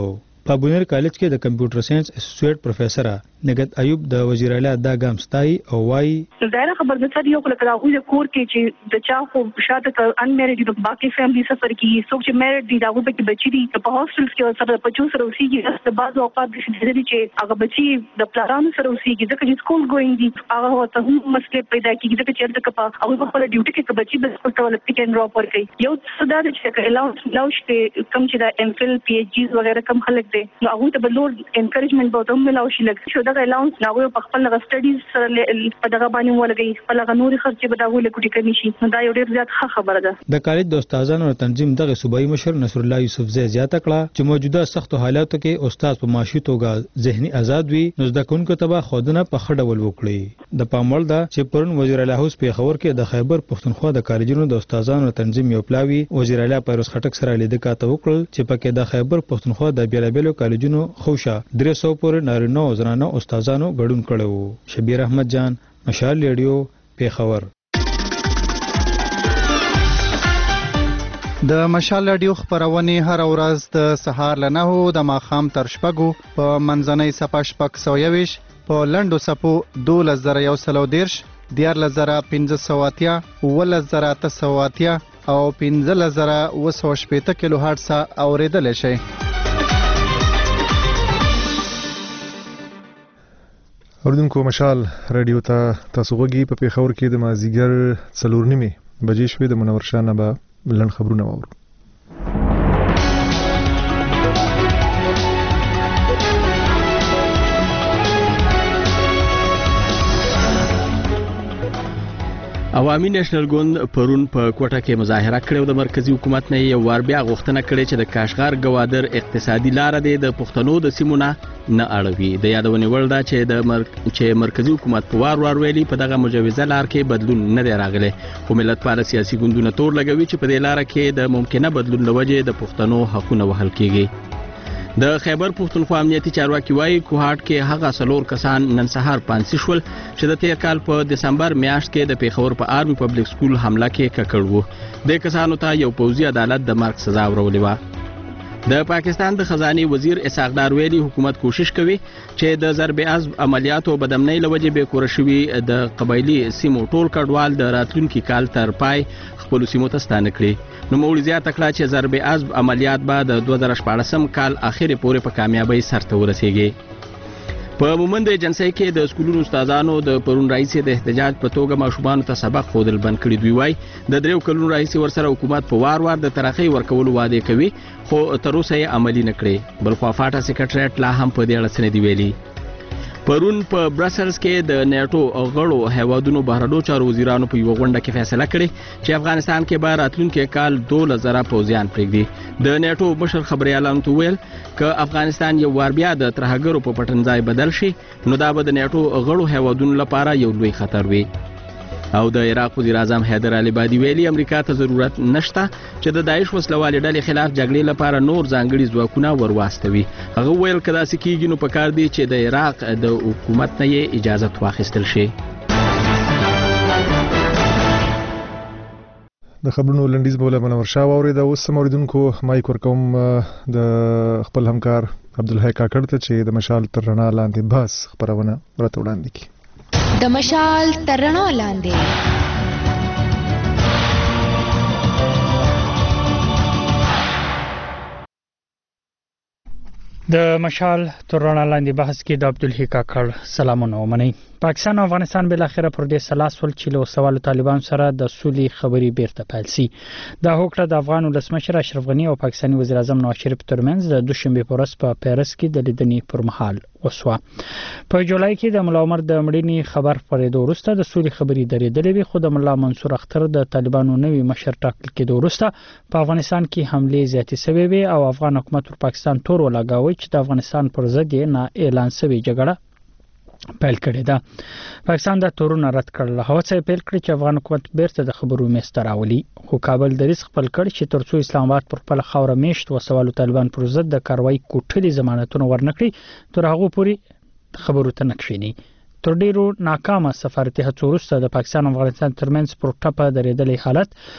په بونیر کالج کې د کمپیوټر ساينس اسوسییټ پروفیسور نګت ایوب د وزیر اعلی دا ګام ستای او وايي دایره خبر د څه یو کله راغوي د کور کې چې د چا خو شاته ان میریډ د باقي فیملی سفر کې څوک چې میریډ دي دا و به بچی دي په هاستلز کې سره په چو سره اوسېږي د بعض اوقات د دې چې هغه بچی د پلانونو سره اوسېږي ځکه چې سکول ګوینګ دي هغه ته هم مسله پیدا کیږي ځکه چې د کپا هغه په خپل ډیوټي کې بچی د سکول ته ولې پک اینڈ ډراپ ورکړي یو صدا د چې الاونس لاوش ته کم چې د ام فل پی ایچ ډیز وغیرہ کم خلک دي نو هغه ته بلور انکریجمنت به هم ملاوي شي لکه شو د الاونس نو په خپل سټډیز سره په دغه باندې ولګي خپل غنوري خرچې به دا ولې کوټی کمی شي دا یو ډیر زیات ښه خبره ده د کالج د استادانو تنظیم دغه صوبایي مشر نصر الله یوسف زی زیاته کړه چې موجوده سخت حالاتو کې استاد په معاشي توګه ذهني آزاد وي نو زده کوونکو ته به خودنه په خړه ول وکړي د پاموړ دا چې پرون وزیر اعلی هوس په خبر کې د خیبر پښتونخوا د کالجونو د استادانو تنظیم یو پلاوی وزیر اعلی پیروز خټک سره لیدل کاته وکړل چې پکې د خیبر پښتونخوا د بیلابیلو کالجونو خوشا درې سوه پورې نارینه او زنانه استادانو ګډون کړو شبیر احمد جان مشال ریډیو پیښور د مشال رادیو خبرونه هر ورځ د سهار له نهو د ماښام تر شپږو په منځنۍ صفه شپږ سوه یویشت په لنډو څپو دولس زره یو سل او دېرش دیارلس زره پنځه سوه اتیا اوولس زره اته سوه اتیا او پنځلس زره اوه سوه شپېته کیلو هرټز اورېدلی شئ. اوریدونکو مشال رادیو ته تاسو غوږی په پیښور کې د مازیګر څلور نیمې بجې شوې د منور شاه نه به لنډ خبرونه واورو. عوامي نېشنل ګوند پرون په کوټه کې مظاهره کړې د مرکزی حکومت نه یو وار بیا غوښتنه کړې چې د کاشغر ګوادر اقتصادي لار د پښتنو د سیمونه نه اړوي. د یادونې وړ ده چې د مرک... چې مرکزی حکومت په وار وار ویلي په دغه مجوزه لار کې بدلون نه دی راغلی خو ملت پاله سیاسي ګوندونه تور لګوي چې په دې لار کې د ممکنه بدلون لوجې د پښتنو حقونه وهل کیږي. د خیبر پښتونخوا امنیتي چارواکي وایي کوهاټ کې هغه څلور کسان نن سهار پانسي شول چې د تیر کال په دسمبر میاشت کې د پیښور په آرمي پبلک سکول حمله کې ککړ وو. د کسانو ته یو پوځي عدالت د مرګ سزا ورولې وه. د پاکستان د خزانه وزیر اسحاق ډار ویلي حکومت کوشش کوي چې د ضرب عضب عملیاتو بدمنۍ لوجې به کور شوي د قبایلی سیمو ټول کډوال د راتلونکي کال تر پای خپل سیمو ته ستانه کړي. نو مولوی زیاته کړه چې ضرب عضب عملیات به د دوه زره شپاړسم کال اخر پورې په کامیابی سرته ورسیږي. په مومند ایجنسی کې د سکولونو استادانو د پرون رئیس د احتجاج په توګه ماشومان ته سبق خودل بند کړي. دوی وای د دریو کلونو رئیس ورسره حکومت په وار وار د ترقی ورکولو وعده کوي خو تر اوسه یې عملی نه کړي. بل خو فاټا سیکریټریټ لا هم په دې اړه څه نه دی ویلي. پرون په برسلز کې د نیټو غړو هیوادونو بهرنیو چارو وزیرانو په یو غونډه کې فیصله کړې چې افغانستان کې به راتلونکي کال دولس زره پوځیان پرېږدي. د نیټو مشر خبريالانو ته ویل که افغانستان یو وار بیا د ترهګرو په پټنځای بدل شي نو دا به د نیټو غړو هیوادونو لپاره یو لوی خطر وي. او د عراق وزیر اعظم حیدر علي ویلي امریکا ته ضرورت نشته چې د داعش وسلوالې ډلې خلاف جګړې لپاره نور ځانګړي ځواکونه ورواستوي. هغه ویل که داسې کیږي نو پکار دی چې د عراق د حکومت نه یې اجازه واخیستل شي. د خبرونو لنډیز بوله منور شاه واورېده. اوس هم اوریدونکو مایک ورکوم د خپل همکار عبدالحی کاکړ ته چې د مشال تر رڼا لاندې بحث خپرونه راته وړاندې کړي. د مشال تر رڼا لاندې د مشال تر رڼا لاندې بحث کې د عبدالحی کاکړ سلامونه ومنئ. پاکستان او افغانستان بل اخره پر دې سلاس ول چې له سوال طالبان سره د سولې خبري بیرته پیل سي. دا هوکړه د افغان ولسمشر اشرف غنی او پاکستاني وزیر اعظم نواز شریف ترمنځ د دوشنبه په ورځ په پیرس کې د لیدنې پر مهال وسوه. په جولای کې د ملا عمر د مړینې خبر پرېدو وروسته د سولې خبري درېدلې وي خو د ملا منصور اختر د طالبانو نوي مشر ټاکل کېدو وروسته په افغانستان کې حمله زیاتې شوې وي او افغان حکومت پر پاکستان تور ولاګاوي چې د افغانستان پر ضد یې نه اعلان شوی جګړه پیل کړې ده. پاکستان دا تورونه رد کړل. هغه څه پیل کړ چې افغان حکومت بیرته د خبرو میسته راولي خو کابل د ریسک خپل کړ چې ترڅو اسلام آباد پر خپل خوره میشت و سوالو طالبان پر ضد د کاروایی کوټلي ضمانتونه ورنکړي تر هغه پورې خبرو ته نکښینی. تر ډیرو ناکامه سفارتي هڅو وروسته د پاکستان او افغانستان ترمنځ پر ټپه درېدلې حالت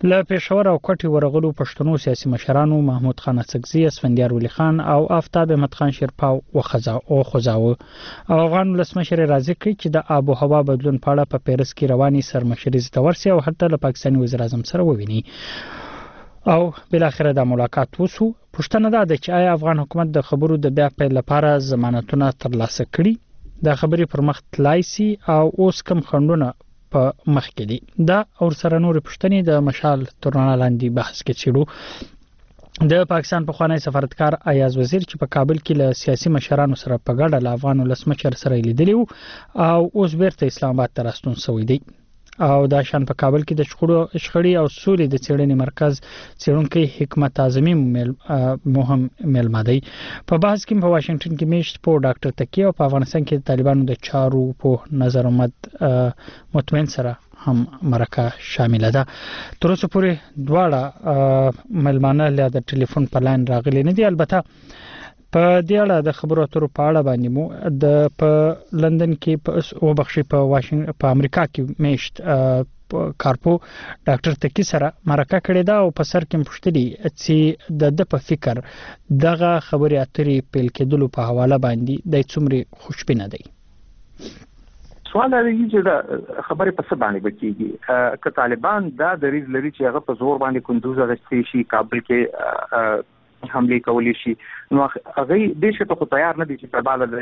له پېښور او کوټي ورغلو پښتنو سیاسي مشرانو محمود خان اڅکزي، اسفندیار ولی خان او آفتاب احمد خان شیرپا او خوځاوه او افغان ولسمشر راضي کړ چې د آب او هوا بدلون په اړه په پیرس کې رواني سرمشري ته ورسي او حتی له پاکستاني وزیر اعظم سره وویني او بل اخر د ملاقات وسو. پښتنه دا ده چې آیا افغان حکومت د خبرو د بیا پیل لپاره ضمانتونه ترلاسه کړي؟ دا خبرې پر مخ تلای سي او اوس کم خندونه په مخ کې دي. دا او سره نور پښتني د مشال ترانه لاندې بحث کې چېړو. د پاکستان په خوانی سفارتکار ایاز وزیر چې په کابل کې له سیاسي مشرانو سره په ګډه له افغان ولسمشر سره لیدلی او اوس بیرته اسلام آباد ته راستون شوی دی او دا شان په کابل کې د شخړو شخړې او سولې د څېړنې مرکز څېړونکي حکمت اعظمي مهم ملمدي په بحث کې په واشنگټن کې میشت په ډاکټر تکی او په افغانستان کې د طالبانو د چارو په نظر آمد مطمئن سره هم مرکه شامل ده. تر اوسه پورې دواړه ملمانه له د ټلیفون په لاین راغلي نه دي. البته په دې اړه د خبرو اترو په اړه باندې مو د په لندن کې په وبخښي په واشنگټن په امریکا کې میشت کارپو ډاکټر تکی سره مرکه کړې ده او په سر کې پوښتنې چې د د په فکر دغه خبرې اترې پیل کېدلو په حواله باندې د څومره خوشبینه دی. سوال دی چې دا خبرې په څه باندې بچیږي که طالبان دا دریځ لري چې هغه په زور باندې کندوز غشتي شي کابل کې حمله کولی شي نو هغه د شته خو تیار نه دي چې په بالا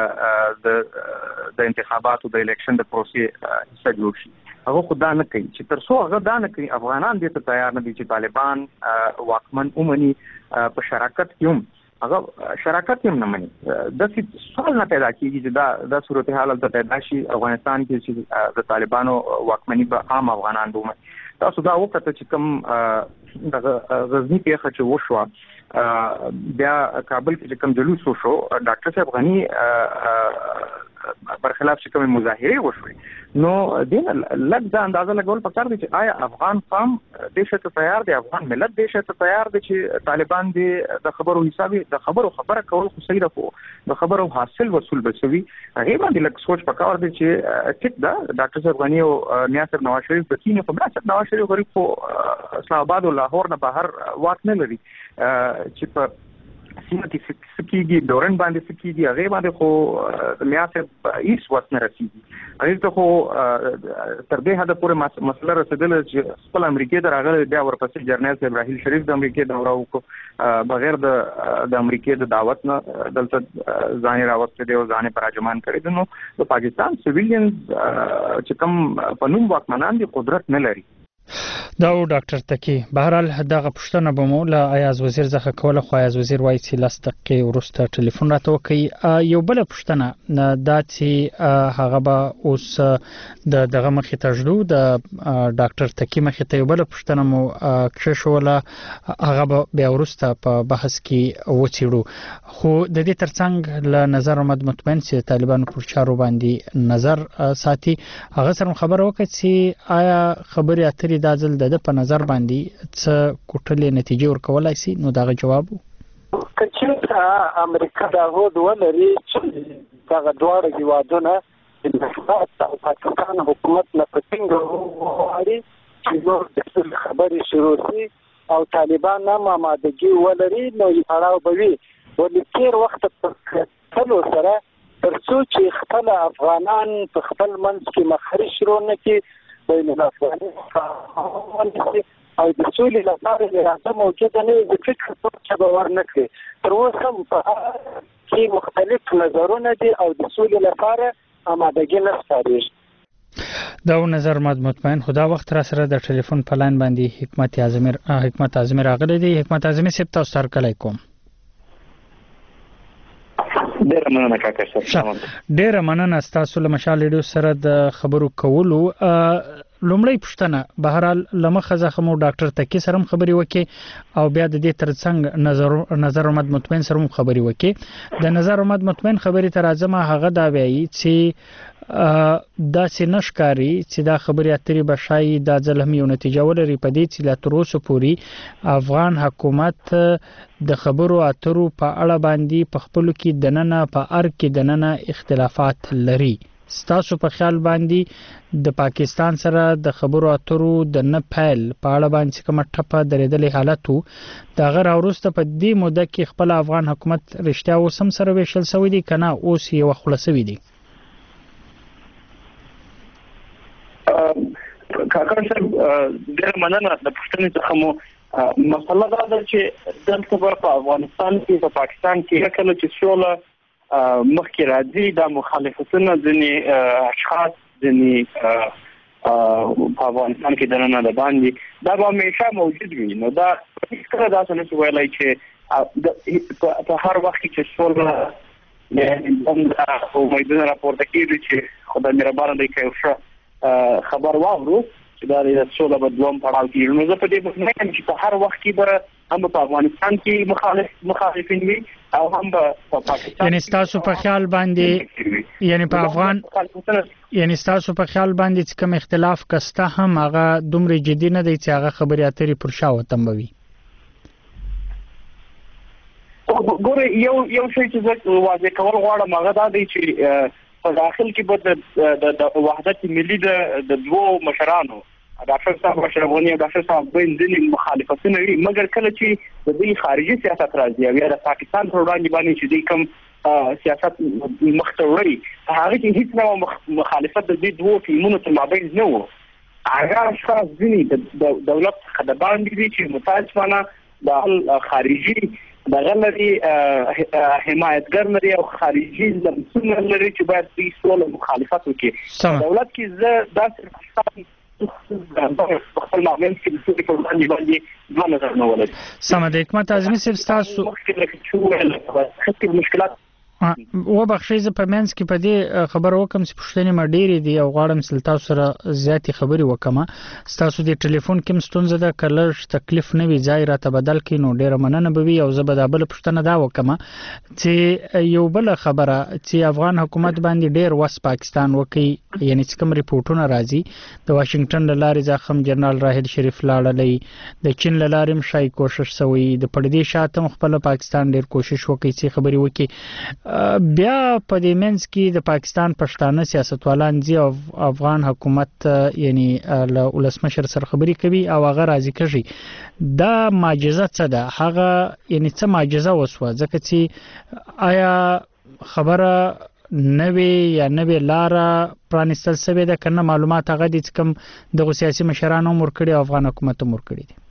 د د انتخاباتو د الیکشن د پروسې حصہ جوړ شي. هغه خو دا نه کوي چې تر څو هغه دا نه کوي افغانان دې ته تیار نه دي چې طالبان واکمن اومني په شراکت کې هم هغه شراکت هم نه مني. د سوال نه پیدا کیږي چې دا د صورتحال ته پیدا شي افغانستان کې چې د طالبانو واکمني به عام افغانان دومره. تاسو دا وکړه چې کوم د غزنی پیښه چې وشوه بیا کابل کې کوم جلوس وشو ډاکټر صاحب غنی برخلاف چې کوم مظاهره وشوي نو دین لږ دا اندازه لګول پکار دي چې آیا افغان قوم د شته تیار دي افغان ملت د شته تیار دي چې طالبان دي د خبرو حسابي د خبرو خبره کول خو صحیح ده خو د خبرو حاصل وصول بچوي هغه باندې لږ سوچ پکار دي چې ټیک ده ډاکټر صاحب غنی او نیاز صاحب نواز شریف په کینه په بلاس نواز شریف غریب په اسلام آباد او لاهور نه بهر واک نه لري چې په سیمه کې سکیږي دورن باندې سکیږي هغه باندې خو میاسه هیڅ وخت نه رسیږي. هغه ته خو تر دې حد پورې مسله رسیدل چې خپل امریکای دراغله بیا ورپسې جرنیل ابراهیم شریف د امریکای دوره وکړو بغیر د د امریکای د دعوت نه دلته ځان راوست دی او ځان پراجمان کړی دی. نو د پاکستان سیویلین چې کوم پنوم واکمنان دي قدرت نه لري. دا او ډاکټر تکی بهرحال دغه پښتنه به مو له ایاز وزیر څخه کوله خو ایاز وزیر وایي چې لاس دقیقې وروسته ټلیفون راته وکړي. یو بل پښتنه دا چې هغه به اوس د دغه مخې ته ژدو د ډاکټر تکی مخې ته یو بل پښتنه مو کښښوله هغه به بیا وروسته په بحث کې وڅېړو خو د دې ترڅنګ له نظر آمد مطمئن چې طالبانو پر چارو باندې نظر ساتي هغه سره خبره وکړه چې آیا خبرې اترې دا ځل د په نظر باندې څه کوټلې نتیجې ورکولای شي. نو دغه جواب کچې امریکا دا هود ولري چې دغه دواړه هیوادونه د پاکستان حکومت نه پټینګ وغواړي چې نور د خبرې شروع شي او طالبان هم آمادګي ولري نو پړاو به وي ولې تېر وخت په کتلو سره تر څو چې خپل افغانان په خپل منځ کې مخرج شروع نه کړي بین الافغاني او د سولې لپاره اراده موجوده نه وي د فکر څه به ورنه کړي. تر اوسه هم په کې مختلف نظرونه دي او د سولې لپاره آمادګي نه ښکارېږي. دا نظر مد مطمئن خدا وخت را سره د ټلیفون په لاین باندې حکمت اعظمي حکمت اعظمي راغلی دی. حکمت اعظمي صاحب تاسو سره کلی کوم. ډیره مننه کاکا صاحب. ډیره مننه تاسو له مشال ریډیو سره د خبرو کولو. لومړی پښتنه بهرحال لمخه زخمو ډاکټر تکی سره هم خبري وکي او بیا د دې ترڅنګ نظر نظر آمد مطمئن سره هم خبري وکي. د نظر آمد مطمئن خبري تر ازمه هغه دا وایي چې دا سینشکاری چې دا خبري اترې بشای د ځلهم یو نتیجه ولري په دې چې لا تر اوسه پوري افغان حکومت د خبرو اترو په اړه باندې په خپل کې دننه په ار کې دننه اختلافات لري. ستاسو په خیال باندې د پاکستان سره د خبرو اترو د نه پیل په اړه باندې کومه ټپه درېدلې حالت وو دا غیر اوروسته په دې موده کې خپل افغان حکومت رښتیا اوس هم سره ویشل شوی دی کنه اوس یو خلاصوي دی کاکړ صاحب ډېر مننه د پښتنې څخه مو مسله دا ده چې دلته په افغانستان کې په پاکستان کې کله چې سوله مخکې راځي د مخالفتونو ځینې اشخاص ځینې په افغانستان کې دننه د باندې دا به همیشه موجود وي نو دا هیڅکله داسې نشي ویلی چې په هر وخت کې چې سوله امیدونه راپورته کېږي چې خدای مهربانه دی که یو ښه خبر واورو چې دا د سوله به دوم پړاو کېږي نو زه په دې باور یم چې په هر وخت کې به هم په افغانستان کې مخالف مخالفین وي او هم په پاکستان یعنی تاسو په خیال باندې یعنی په افغان یعنی تاسو په خیال باندې چې کوم اختلاف کسته هم هغه دومره جدي نه دی چې هغه خبري اترې پر شاو تموي ګوره یو یو شی چې زه واضح کول غواړم هغه دا دی چې په داخل کې به د وحدت ملي د دوو مشرانو ډاکټر صاحب اشرف غنی او ډاکټر صاحب بین ځینې مخالفتونه وي مګر کله چې د دې خارجي سیاست راځي او یا د پاکستان پر وړاندې باندې چې دوی کوم سیاست مخته وړي هغه کې هیڅ نوع مخالفت د دې دوو ټیمونو تر مابین نه و هغه اشخاص ځینې د دولت څخه د باندې دي چې متاسفانه د خارجي دغه لري حمایتګر لري او خارجي لمسونه لري چې باید دوی سوله مخالفت وکړي دولت کې زه داسې خپل معاملې کې د څه په وړاندې باندې دوه نظر نه ولري سم د حکومت اعظمي صاحب تاسو مخکې مشکلات و بخښي ز په منځ کې په دې خبر وکم چې پښتنې ما ډېری دي او غواړم چې تاسو سره زیاتې خبري وکم تاسو د ټلیفون کې مستونزه ده کلر تکلیف نه وي ځای را ته بدل کین نو ډېر مننه به وي او زه به د بل پښتنه دا وکم چې یو بل خبره چې افغان حکومت باندې ډېر وس پاکستان وکي یعنی چې کوم ریپورتونه راځي د واشنگټن لارې ځخم جنرال راهد شریف لاړلې د چین لارې مشای کوشش سوی د پردي شاته خپل پاکستان ډېر کوشش وکړي چې خبري وکړي بیا په دې منځ کې د پاکستان پښتانه سیاستوالان دي او افغان حکومت یعنی له ولسمشر سره خبري کوي او هغه راضي کوي دا معجزه څه ده هغه یعنی څه معجزه وسوه ځکه چې آیا خبره نوې یا نوې لاره پرانستل شوې ده کنه معلومات هغه دي چې کوم د سیاسي مشرانو مور کړی او افغان حکومت مور کړی دي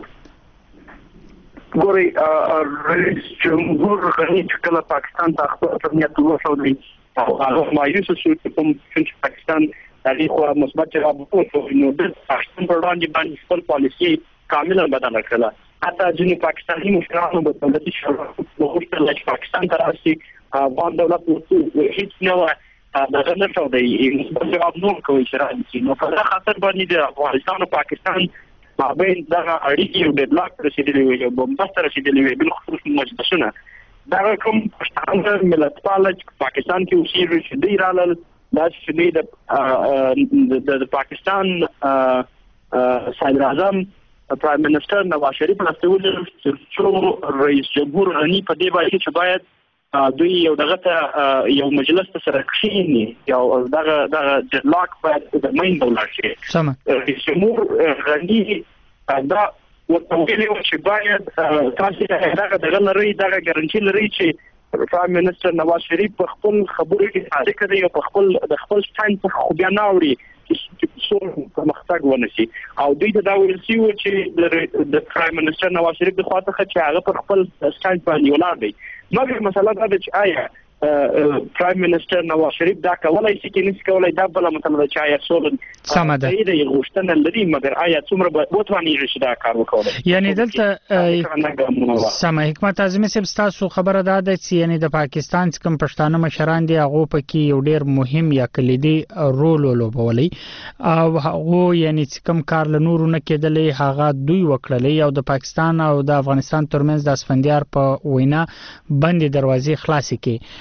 ګوري رئیس جمهور غنی چې کله پاکستان ته خپل امنیت ورسول او هغه مایوس شو چې کوم چې پاکستان دغه خو مثبت جواب ورکړ نو د پاکستان پر وړاندې باندې خپل پالیسي کاملا بدل کړه حتی ځینې پاکستاني مشرانو په دولتي شورا وغوښتل چې پاکستان ته راشي افغان دولت هیڅ نه دغه نه شو دی جواب نور کوي چې راځي نو په هغه خاطر باندې د افغانستان او پاکستان مابین دغه اړیکې یو ډیډلاک رسیدلی وي یو بمبست رسیدلی وي بل خصوص مجلسونه دغه کوم پښتانه ملتپال چې پاکستان کې اوسېږي چې دوی رالل دا چې د پاکستان صدر اعظم پرایم منسٹر نواز شریف راستول چې رئیس جمهور غنی په دې باندې چې باید دوی یو دغه ته یو مجلس سره کښیني یو دغه دغه ډیډلاک باید د مین دولت شي سم رئیس جمهور غنی دا ورته ویلي چې باید تاسو ته دغه دغه لري دغه ګارانټي لري چې پرایم منسٹر نواز شریف په خپل خبرو کې صادق دی او په خپل د خپل سټاند څخه خو بیا نه اوري چې څو پرمختګ ونشي او دوی ته دا ویل شي چې د پرایم منسٹر نواز شریف د خواته چې هغه پر خپل سټاند باندې ولاړ دی مګر مسله دا ده چې آیا پرایم منسٹر نواز شریف دا کولای شي چې نس کولای دا بل مسله ده چې آیا سولن سمده دا یو غوښتنه لري مګر آیا څومره به وتواني چې دا کار وکړي یعنی دلته سم حکمت اعظمي صاحب تاسو خبره ده چې یعنی د پاکستان څخه پښتانه مشران دي هغه پکې یو ډیر مهم یا کلیدي رول لوبولي او هغه یعنی چې کوم کار له نورو نه کېدلې هغه دوی وکړلې او د پاکستان او د افغانستان ترمنځ د اسفندیار په وینا بندي دروازې خلاصې کړي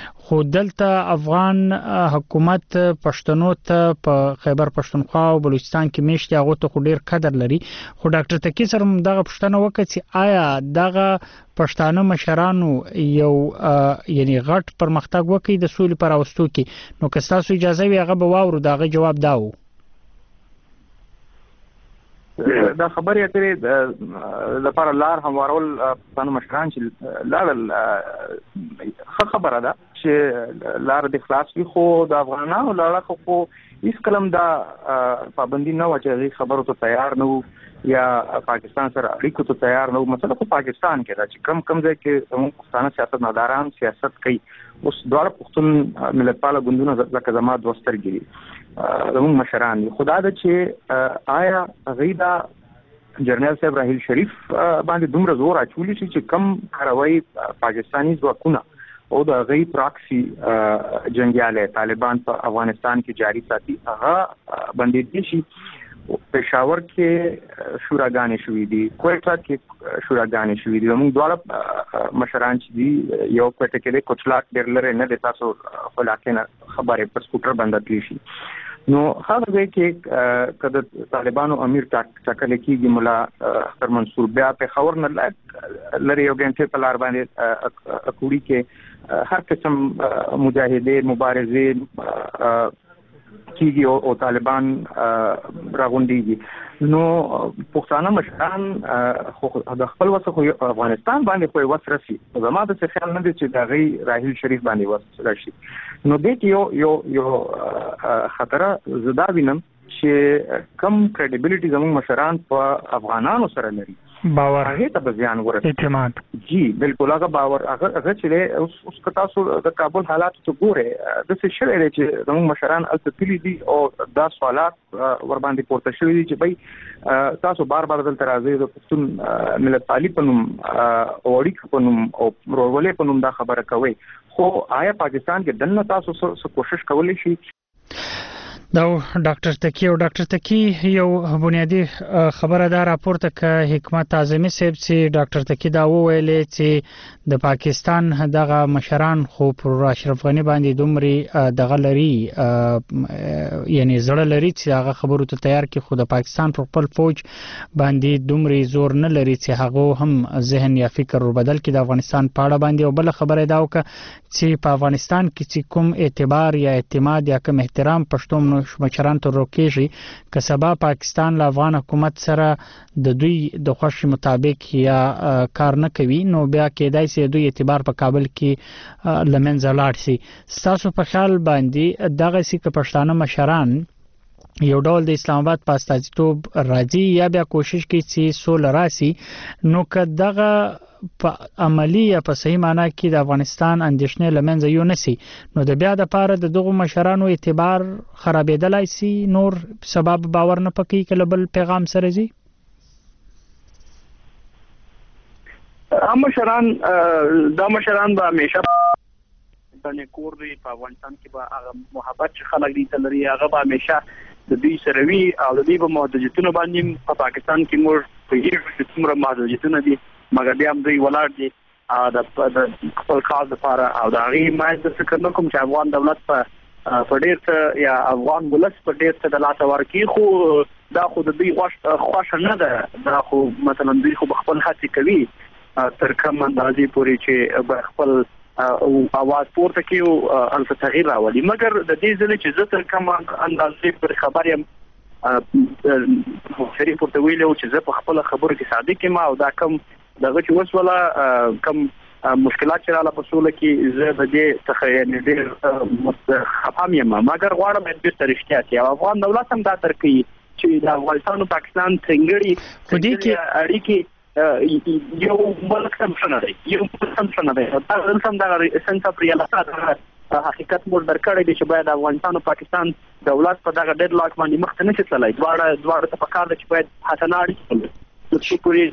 خو دلته افغان حکومت پښتنو ته په خیبر پښتونخوا او بلوچستان کې میشته هغه ته ډیر قدر لري. خو ډاکټر تکی سره دغه پښتنه وکړي چې آیا دغه پښتانه مشرانو یو یعنی غټ پرمختګ وکړي د سولې پر اوستو کې، نو که تاسو اجازه وي هغه به واورو. دغه جواب داو دا خبرې اترې د لپاره لار هموارول پښتانه مشران چې لار خبره ده چې لار د خلاص وي، خو د افغانانو لاره خو هیڅ کلم دا پابندي نه و چې خبرو ته تیار نه وو یا پاکستان سره اړیکو ته تیار نه وو. مثلا په پاکستان کې دا چې کم کم ځای کې زموږ پښتانه سیاست مداران سیاست کوي، اوس دواړه پښتون ملتپاله ګوندونه لکه زما دوه سترګې دي زموږ مشران دي. خدا دا چې آیا غیدا جنرال صاحب راحیل شریف باندې دومره زور اچولی چې کم کاروي پاکستانی ځواکونه او د غي پراکسي جنگیاله طالبان په افغانستان کې جاری ساتي هغه باندې دي شي. پېښور کې شوراګانې شوې دي، کوټه کې شوراګانې شوې دي. موږ دواړه مشران چې دي یو کوټه کې د کوچلاک ډېر لري نه د تاسو خلاکینه خبره پر سکوټر باندې تلی شي. نو هغه ځای کې کله طالبانو امیر ټاکل کېږي مولا اختر منصور بیا پېښور نه لري یو ګنټه په لار باندې اکوړي کې هر قسم مجاهدین مبارزین کیږي او طالبان راغونډيږي. نو پښتانه مشران خو د خپل وسه خو افغانستان باندې خو وسره شي، زما د څه خیال نه دي چې دا غي راحیل شریف باندې وسره شي. نو دې کې یو یو یو خطر زدا وینم چې کم کریډیبিলিټي زموږ مشران په افغانانو سره لري، باور هغه ته ځان ورته اعتماد. جی بالکل هغه باور هغه هغه چې اوس اوس که تاسو د کابل حالات ته ګوره د څه شوی دی چې زموږ مشران التفلی دي او دا سوالات ور باندې پورته شوی دي چې بای تاسو بار بار دلته راځي د پښتون ملت پالی پنوم او اړیک پنوم او ورولې پنوم دا خبره کوي، خو آیا پاکستان کې دنه تاسو څه کوشش کولی شي؟ دا ډاکټر تکی او ډاکټر تکی یو بنیادی خبره ده راپورته ک حکمت اعظمي صاحب چې ډاکټر تکی دا وویلې چې د پاکستان دغه مشران خو پر اشرف غنی باندې دومري دغه لري یعنی زړه لري چې هغه خبرو ته تیار کی، خو د پاکستان پر خپل فوج باندې دومري زور نه لري چې هغه هم ذهن یا فکر ور بدل کی د افغانستان پاړه باندې. او بل خبره دا وک چې په افغانستان کې چې کوم اعتبار یا اعتماد یا کوم احترام پښتون مشران ته روکېږي که سبا پاکستان له افغان حکومت سره د دوی د خوښ مطابق یا کار نه کوي، نو بیا کېدای شي دوی اعتبار په کابل کې لمنځه لاړ شي. تاسو په خیال باندې دغه سي که پښتانه مشران یو ډول د اسلام آباد په استازیتوب راځي یا بیا کوشش کوي چې سول راسي، نو که دغه په عملی یا په صحیح معنا کې د افغانستان اندیشنه لمنځه یو نسی، نو د بیا د پاره د دغه مشرانو اعتبار خرابېدلای شي، نور سبب باور نه پکې کله بل پیغام سره زی. هم مشران دا مشران به همیشه باندې کور دی په افغانستان کې به هغه محبت چې خلک دي تلري هغه به همیشه د دوی سره وي او د دوی په محدودیتونو باندې په پاکستان کې مور په هیڅ څومره محدودیتونه دي مګر بیا هم دوی ولاړ دي د خپل کار لپاره او د هغې ما زه فکر نه کوم چې افغان دولت په په ډېر څه یا افغان ولس په ډېر څه د لاسه ورکړي، خو دا خو د دوی خوښه نه ده. دا خو مثلا دوی خو به خپل هڅې کوي تر کوم اندازې پورې چې به خپل اواز پورته کړي او هلته تغییر راولي. مګر د دې ځلې چې زه تر کوم اندازې پورې خبر یم شریف ورته ویلي و چې زه په خپله خبرو کې صادق یم او دا کم دغه چې اوس ولا کم مشکلات چې رااله په سوله کې زه د دې څخه یعنې ډېر خفه یم، مګر غواړم بېرته رښتیا کړي او افغان دولت هم دا درک کوي چې د افغانستان او پاکستان ځانګړي اړیکې یو ملک هم څه نه دی یو ملک هم څه نه دی دا دلته هم دغه سنس اف ریالټي حقیقت مو درکړی دی چې باید افغانستان او پاکستان دولت په دغه ډېډ لاک باندې مخته نشي تللی. دواړه دواړه ته پکار ده چې باید حسنه اړیکې ولري.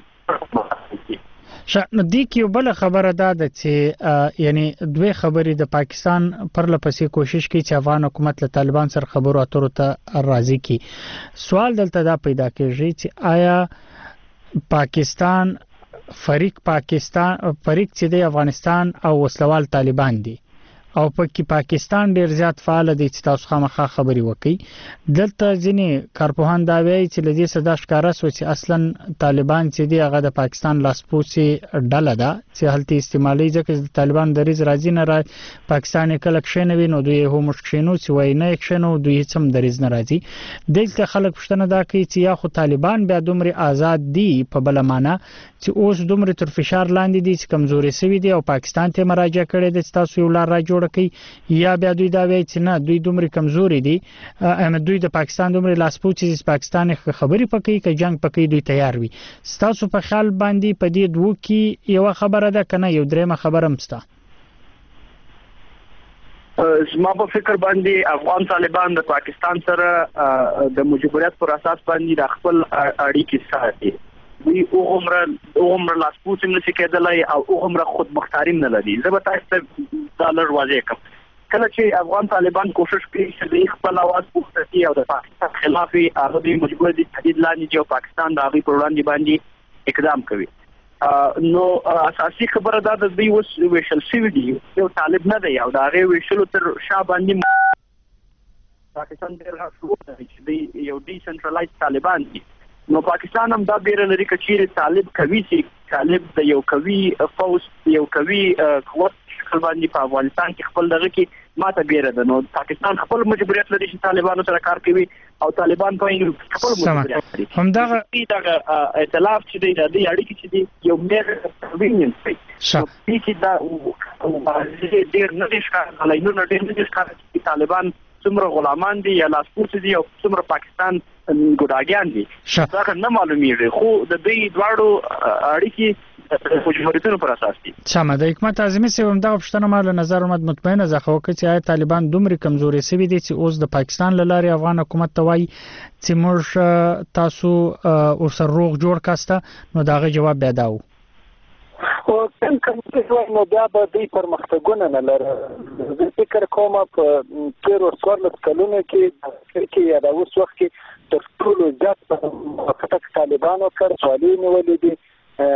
نو دې کې بل خبره ده چې یعنی دوی خبرې د پاکستان پر لپسې کوشش کوي چې افغان حکومت له طالبان سره خبرو اترو ته راضي کی. سوال دلته دا پیدا کېږي چې آیا پاکستان فریق پاکستان فریق چې د افغانستان او وسلوال طالبان دي او پکې پاکستان ډیر زیات فعال دی چې تاسو خامخا خبري وکړي دلته ځینې کارپوهان دا وایي چې لدې صدا ښکارا سو چې اصلا طالبان چې دی هغه د پاکستان لاسپوڅي ډله ده چې هلته استعمالي ځکه د طالبان د ریز راځي نه را پاکستان کله کښنوي نو دوی هم مشکښینو چې وای نه کښنو دوی هم د ریز نه راځي دلته خلک پښتنه دا کوي چې یا خو طالبان بیا دومره آزاد دي په بل معنا چې اوس دومره تر فشار لاندې دي چې کمزوري سوي دي او پاکستان ته مراجعه کړي د تاسو یو لار را جوړ کړي یا بیا دوی دا وایي چې نه دوی دومره کمزوري دي ام دوی د پاکستان دومره لاسپوڅي چې پاکستان خبري پکې کې جنگ پکې دوی تیار وي تاسو په خیال باندې په دې دوه کې یو خبره ده کنه یو درېمه خبره مستا زما په فکر باندې افغان طالبان د پاکستان سره د مجبوریت پر اساس باندې د خپل اړیکې ساتي وی عمر عمر لاسپوڅ نه کېدلای او عمر خود مختاریم نه لري زه به تاسو ته ډالر واضح کوم کله چې افغان طالبان کوشش کوي چې د خپل आवाज پورته او د پاکستان خلاف هغه د مجبور دي تهدید لاندې چې پاکستان د هغه پر وړاندې باندې اقدام کوي نو اساسي خبره دا د دوی وس ویشل شوی دی یو طالب نه دی او دا هغه ویشل تر شاه باندې پاکستان ډیر غوښتل چې دی یو ډي سنټرلایز طالبان دي نو پاکستان هم دا بیره لري چې طالب کوي چې طالب د یو کوي فوز یو کوي قوت شکل باندې په افغانستان کې خپل دغه کې ماته بیره ده نو پاکستان خپل مجبوریت لري چې طالبانو سره کار کوي او طالبان په خپل مجبوریت لري هم دا ائتلاف چې دی د اړیکې چې دی یو مېر کنوینینس دی چې دا او ډیر نه دي ښکار نه نه ډیر نه دي ښکار چې طالبان څومره غلامان دي یا لاسپوڅ دي او څومره پاکستان ګډاګیان دي دا نه معلومیږي خو د دې دواړو اړیکې د مجبوریتونو پر اساس دي سمه د حکومت اعظمي سیوم دا پښتنه مال نظر مد مطمئنه ځخه وکړي چې طالبان دومره کمزوري سوي دي چې اوس د پاکستان لاره افغان حکومت ته وایي چې موږ تاسو ورسره روغ جوړ کاسته نو داغه جواب بیا داو او څنګه چې نو بیا به د پرمختګونه نه لره زه فکر کوم په تیر څوارلس کلونو کې کې یا د اوس وخت کې تر ټولو زیات په طالبانو کړ سوالي نیولې دي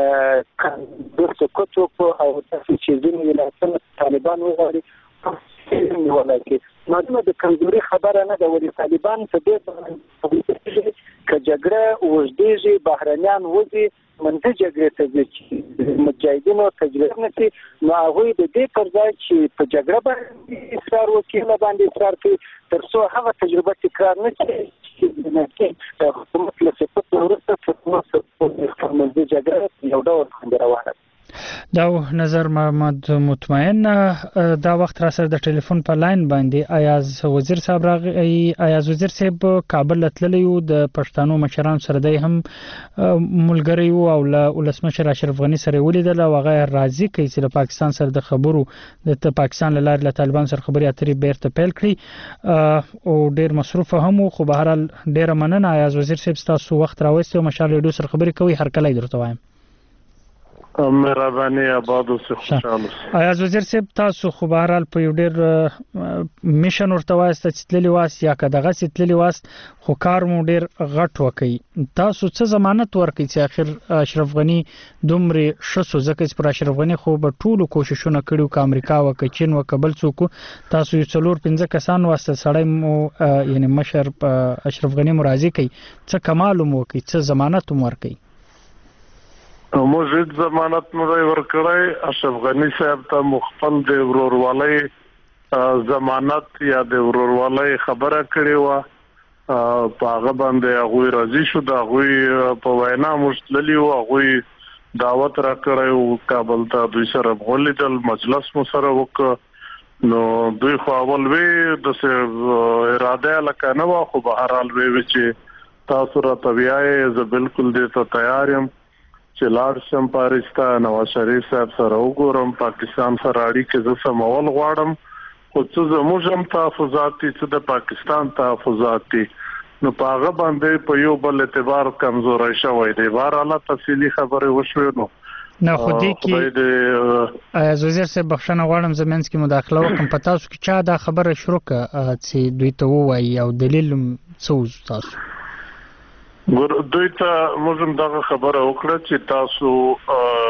د سکوتو او تاسو چې ځینې ولایتونه طالبان وغواړي ولکه معلومه د کمزوري خبره نه ده ولې طالبان په دې کې جګړه وژديږي بهرنیان وځي منځ جګړه ته ځي مجاهدینو تجربه نه کوي نو هغه د دې پر ځای چې په جګړه باندې اصرار وکړي نه باندې اصرار کوي تر څو هغه تجربه تکرار نه شي چې حکومت له سپورت ورسته حکومت په منځ جګړه یو ډول خبره دا نظر محمد مطمئن دا وخت را سره د ټلیفون په لاین باندې ایاز وزیر صاحب راغی ایاز وزیر صاحب کابل تللی و د پښتنو مشران سره دی هم ملګری او ولسمشر اشرف غنی سره ولیدل او هغه راضي کوي چې د پاکستان سره د خبرو د پاکستان لاره له طالبان سره خبري اترې بیرته پیل کړي او ډیر مصروف هم خو به هر ډیر مننه ایاز وزیر صاحب تاسو وخت راوستي او مشال ډو سره خبري کوي هر کله درته وایم مهرباني آباد اوسه خوشاله ایاز وزیر صاحب تاسو خو بهرال په یو ډیر میشن ورته واسطه چې تللی واس یا کداغه چې تللی واس خو کار مو ډیر غټ وکي تاسو څه ضمانت ورکړي چې اخر اشرف غنی دومره شسو ځکه چې پر اشرف غنی خو به ټولو کوششونه کړیو ک امریکا او ک چین او کبل څوک تاسو یو څلور پنځه کسان واسطه سړی مو یعنی مشر اشرف غنی مرضی کوي څه کمال مو کوي څه ضمانت مو ورکړي موجود ضمانت مو ورکړی اشرف غنی صاحب ته مخفل د ورورولۍ ضمانت یا د ورورولۍ خبره کړې و په هغه باندې هغه راضي شو دا هغه په وینا مشتللی او هغه دعوت را کړو کابل ته دوی سره ولیدل مجلس مو سره وک نو دوی خو اول وی د اراده لکه نو خو بهر حال وی چې تاسو را طبيعي زه بالکل دې ته تیار یم چې لاړ شم پاکستان نواز شریف صاحب سره وګورم پاکستان سره اړیکې زه سمول غواړم خو څه زموږ هم تحفظات دي چې د پاکستان تحفظات دي نو په هغه باندې په یو بل اعتبار کمزوري شوی دی بهر حال تفصیلی خبره وشوي نو نه خو دې کې ایاز وزیر صاحب بخښنه غواړم زمونږ کې مداخله وکم په تاسو کې چا دا خبره شروع کړه چې دوی ته وایي او دلیل څه تاسو ګور دوی ته موږ دغه خبره وکړه چې تاسو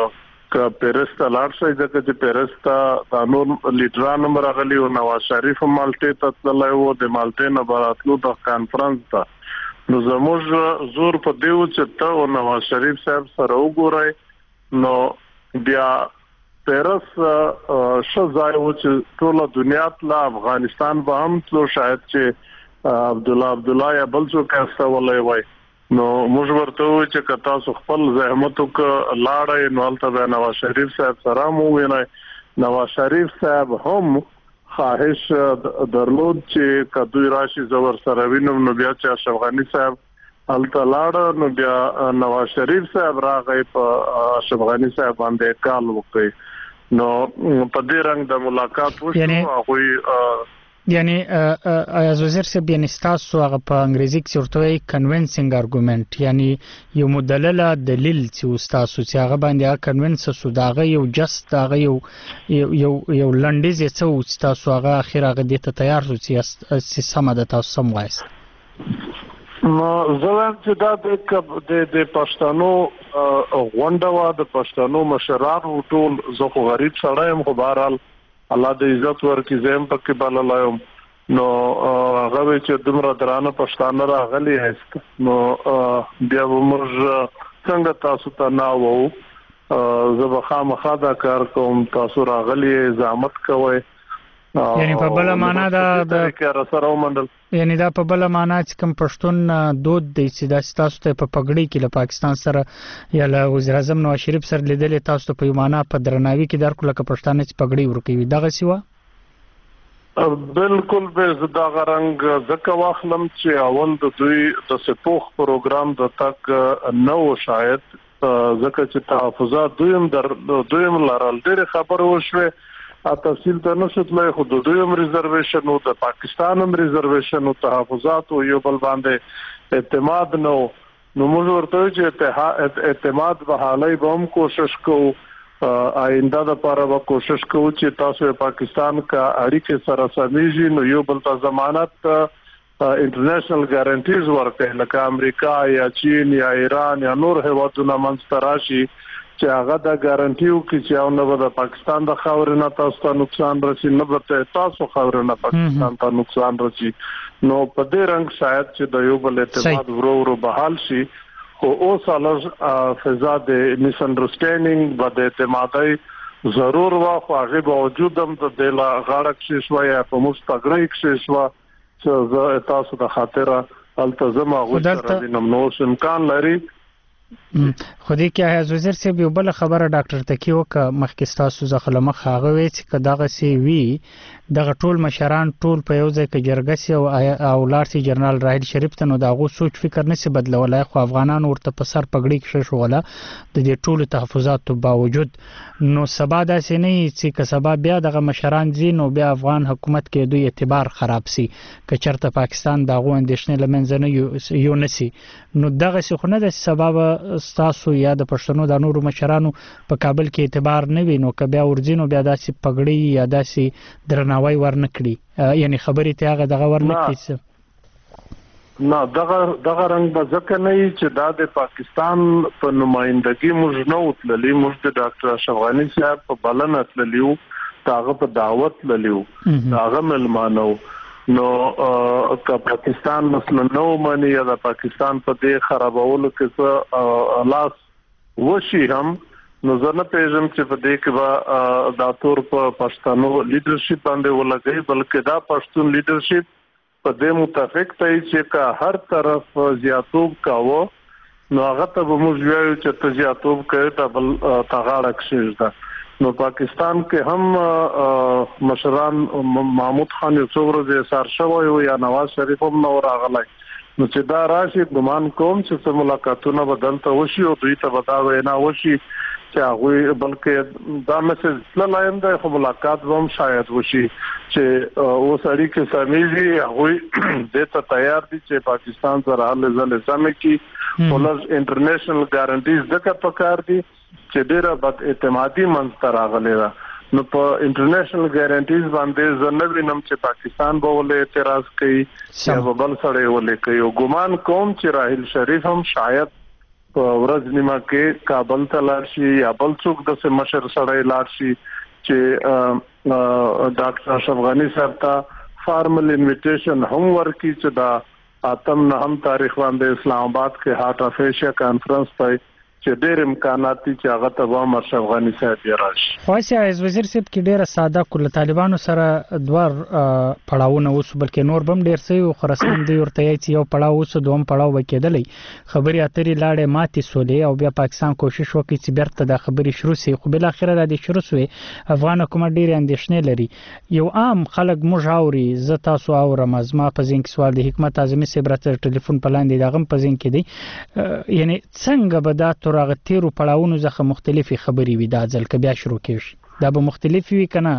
ک پیرستا لاړ شي ځکه چې پیرستا د نور لیډرانو مرغلي او نواز شریف مالټه ته تللی و د مالټې نه براتلو د کانفرنس ته نو زموږ زور په دیو چې ته او نواز شریف صاحب سره وګورئ نو بیا پیرس شزای و چې ټول دنیا ته افغانستان به هم تلو شاید چې عبد الله عبد الله یا بل څوک استولای وای نو موږ ورته و چې کتا سو خپل زحمت وک لاړې نو البته نواز شریف صاحب سره مو وینای نواز شریف صاحب هم خواهش درلود چې کدوې راشي زور سره وینم نو بیا چې اشرف غنی صاحب الته لاړ نو بیا نواز شریف صاحب راغی په اشرف غنی صاحب باندې کال وکړي نو په دې رنګ د ملاقات وشو هغه یعنی ایاز وزیر صاحب یعنی تاسو هغه په انګریزي کې ورته وایي کنوینسینګ ارګومنت یعنی یو مدلله دلیل چې تاسو چې هغه باندې هغه کنوینس سو داغه یو جست هغه یو یو یو لنډیز چې تاسو هغه اخر هغه د ته تیار شو چې سم د تاسو سم وایست نو زه چې دا د د پښتنو غونډه وا د پښتنو مشرانو ټول زه خو غریب سړی یم خو بهرحال الله د عزت ورکړي زم پکې بل لایم نو هغه چې دومره درانه پښتانه راغلي هست نو بیا موږ څنګه تاسو ته نه وو زه به خامخا دا کار کوم تاسو راغلي زحمت کوئ یعنی په بل معنا دا د کار سره ومندل یعنی دا په بل معنا چې کوم پښتون دود دی چې د تاسو ته په پګړی کې له پاکستان سره یا له وزیر اعظم نواز شریف سره لیدل تاسو ته په معنا په درناوي کې درکو لکه پښتانه چې پګړی ورکوي دغه سیوا بالکل به دا غرنګ ځکه واخلم چې اول د دوی د سپوخ پروګرام د تک نو شاید ځکه چې تحفظات دویم در دویم لارل ډېر خبر وشوه تفصیل ته نشوتلای خو د دویم ریزرویشن او د پاکستان هم ریزرویشن او تحفظات او یو بل باندې اعتماد نو نو موږ ورته چې اعتماد به حالای به هم کوشش کوو آینده د لپاره به کوشش کوو چې تاسو پاکستان کا اړیکې سره سمېږي نو یو بل ته ضمانت انټرنیشنل ګارانټیز ورکړي لکه امریکا یا چین یا ایران یا نور هیوادونه منځ راشي چې هغه د ګارانټیو کې چې او نه د پاکستان د خاورې نه تاسو ته نقصان رسي نه به تاسو خاورې نه پاکستان ته نقصان رسي نو په دې رنګ شاید چې د یو بل اعتماد ورو ورو بحال شي خو اوس الګ فضا د میس انډرستانډینګ به د اعتمادي ضرور وا خو هغه باوجود هم د دلا غاړه کې شوی په مستقری کې شوی چې تاسو د خاطره التزام غوښتل دي نو امکان لري خو دې کې ایاز وزیر صاحب یو بل خبره ډاکټر تکي وک مخکې تاسو ځخله مخ هغه وی چې دغه سی وی دغه ټول مشران ټول په یو ځای کې جرګسي او او لارسي جنرال راهیل شریف ته نو دغه سوچ فکر نسی بدلولای خو افغانان ورته په سر پګړی کې شوله د دې ټول تحفظاتو باوجود نو سبا داسې نه چې که سبا بیا دغه مشران زین او بیا افغان حکومت کې دوی اعتبار خراب سي که چرته پاکستان دغه اندیشنه لمنځنه یو نسی نو دغه څه خو نه د سبب تاسو یا د پښتنو د نورو مشرانو په کابل کې اعتبار نه وینو که بیا ورځینو بیا داسې پګړی یا داسې درناوی ورنکړي یعنی خبرې ته هغه دغه ورنکړي نه دغه دغه رنګ به ځکه نه چې دا د پاکستان په نمائندګي موږ نه وتللی موږ د ډاکټر اشرف غنی صاحب په بلنه تللیو هغه په دعوت تللیو هغه ملمانو نو که پاکستان مثلا نو مانی یا د پاکستان په دې خرابولو کې څه لاس وشي هم نو زه نه پیژم چې په دې کې به دا تور په پښتنو لیډرشپ باندې ولګي بلکې دا پښتون لیډرشپ په دې متفق دی چې که هر طرف زیاتوب کاوه نو هغه ته به موږ وایو چې ته زیاتوب کوي ته بل تغاړه کښېږده نو پاکستان کې هم مشران محمود خان یو څو ورځې سار شوی یا نواز شریف هم نو راغلی نو چې دا راشي ګمان کوم چې څه ملاقاتونه بدلته وشي او دوی ته ودا وینا وشي چې هغه بلکې دا مسج تلایم د ملاقات هم شاید وشي چې اوس اړیکې سمېږي هغه د ته تیار دي چې پاکستان سره حل ځل سم کی ولر انټرنیشنل ګارانټیز دغه پکار دي چې ډیره بد اعتمادي منځ راغلی دا نو په انټرنیشنل ګارانټیز باندې زنه وینم چې پاکستان به ولې اعتراض کوي یا بل سره ولې کوي او ګمان کوم چې راهیل شریف هم شاید په ورځ نیمه کې کابل ته لاړ شي یا بل څوک د مشر سړی لاړ شي چې ډاکټر اشرف غنی صاحب ته فارمل انویټیشن هم ورکړي چې دا اتم نهم تاریخ باندې اسلام آباد کې هارت اف ایشیا کانفرنس پای چې ډېر امکانات دي چې هغه ته به اشرف غنی صاحب یې راشي. خاصه از وزیر صاحب کې ډېر ساده کول طالبانو سره دوار پړاوونه اوس بلکې نور بم ډېر سي او خراسان دی ورته چې یو پړاو اوس دوم پړاو وکیدلې خبري اترې لاړې ماتې سولې او بیا پاکستان کوشش وکړي چې بیرته د خبري شروع سي خو بل اخر د شروع سوی افغان حکومت ډېر اندېښنې لري. یو عام خلک موږ اوري ز تاسو اورم از ما په ځین کې سوال د حکمت اعظمي سیبرت ټلیفون پلاندې دغه په ځین کې دی یعنی څنګه به دا راغ تیرو پړاوونو ځخه مختلفي خبري وي دا ځل ک بیا شروع کیږي دا به مختلفي وي کنه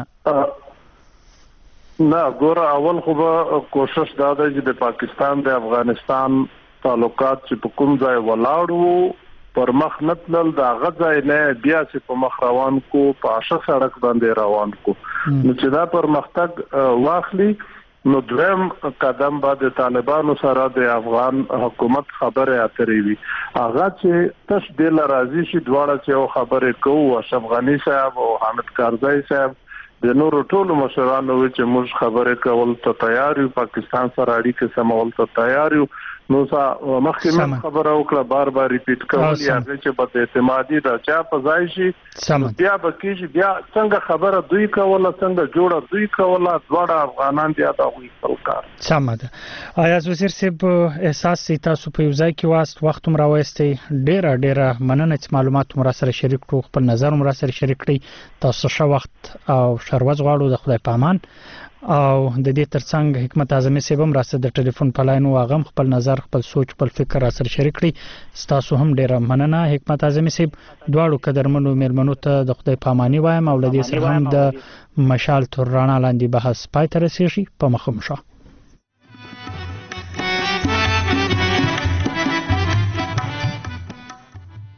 نه ګوره اول خو به کوشش دا ده چې د پاکستان د افغانستان تعلقات چې په کوم ځای ولاړو پر مخ نتلل دا غځای نه بیا چې په مخ روان کو په اشه سړک باندې روان کو نو چې دا پر مختګ واخلي نو دویم قدم بعد طالبانو سره د افغان حکومت خبره اترې وي هغه چې تش د راضي شي دواړه چې خبره کوو اشرف غنی صاحب او حامد کارزای صاحب د نورو ټولو مشرانو چې موږ خبره کول ته تیار یو پاکستان سره اړیکې سمول ته تیار یو نو څه مخکې خبره وکړه بار بار ریپیټ کول یا چې په اعتمادي دا چا په ځای شي بیا به کېږي بیا څنګه خبره دوی کوله څنګه جوړه دوی کوله دواړه افغانان بیا دا وي کار سم ده. آیا وزیر صاحب احساس سي تاسو په یوځای کې واست وخت مر راوستي ډیره ډیره مننه چې معلومات مر سره شریک کړو خپل نظر مر سره شریک کړی تاسو شو وخت او شروز غواړو د خدای پامان او د دې ترڅنګ حکمت اعظمي صاحب هم راسته د ټلیفون په لاین واغم خپل نظر خپل سوچ خپل فکر سره شریک کړي تاسو هم ډیره مننه حکمت اعظمي صاحب دواړو قدرمنو میرمنو ته د خدای پاماني وایم او لدې سره هم د مشال تر رڼا لاندې بحث پای ته رسیږي په مخه مشه.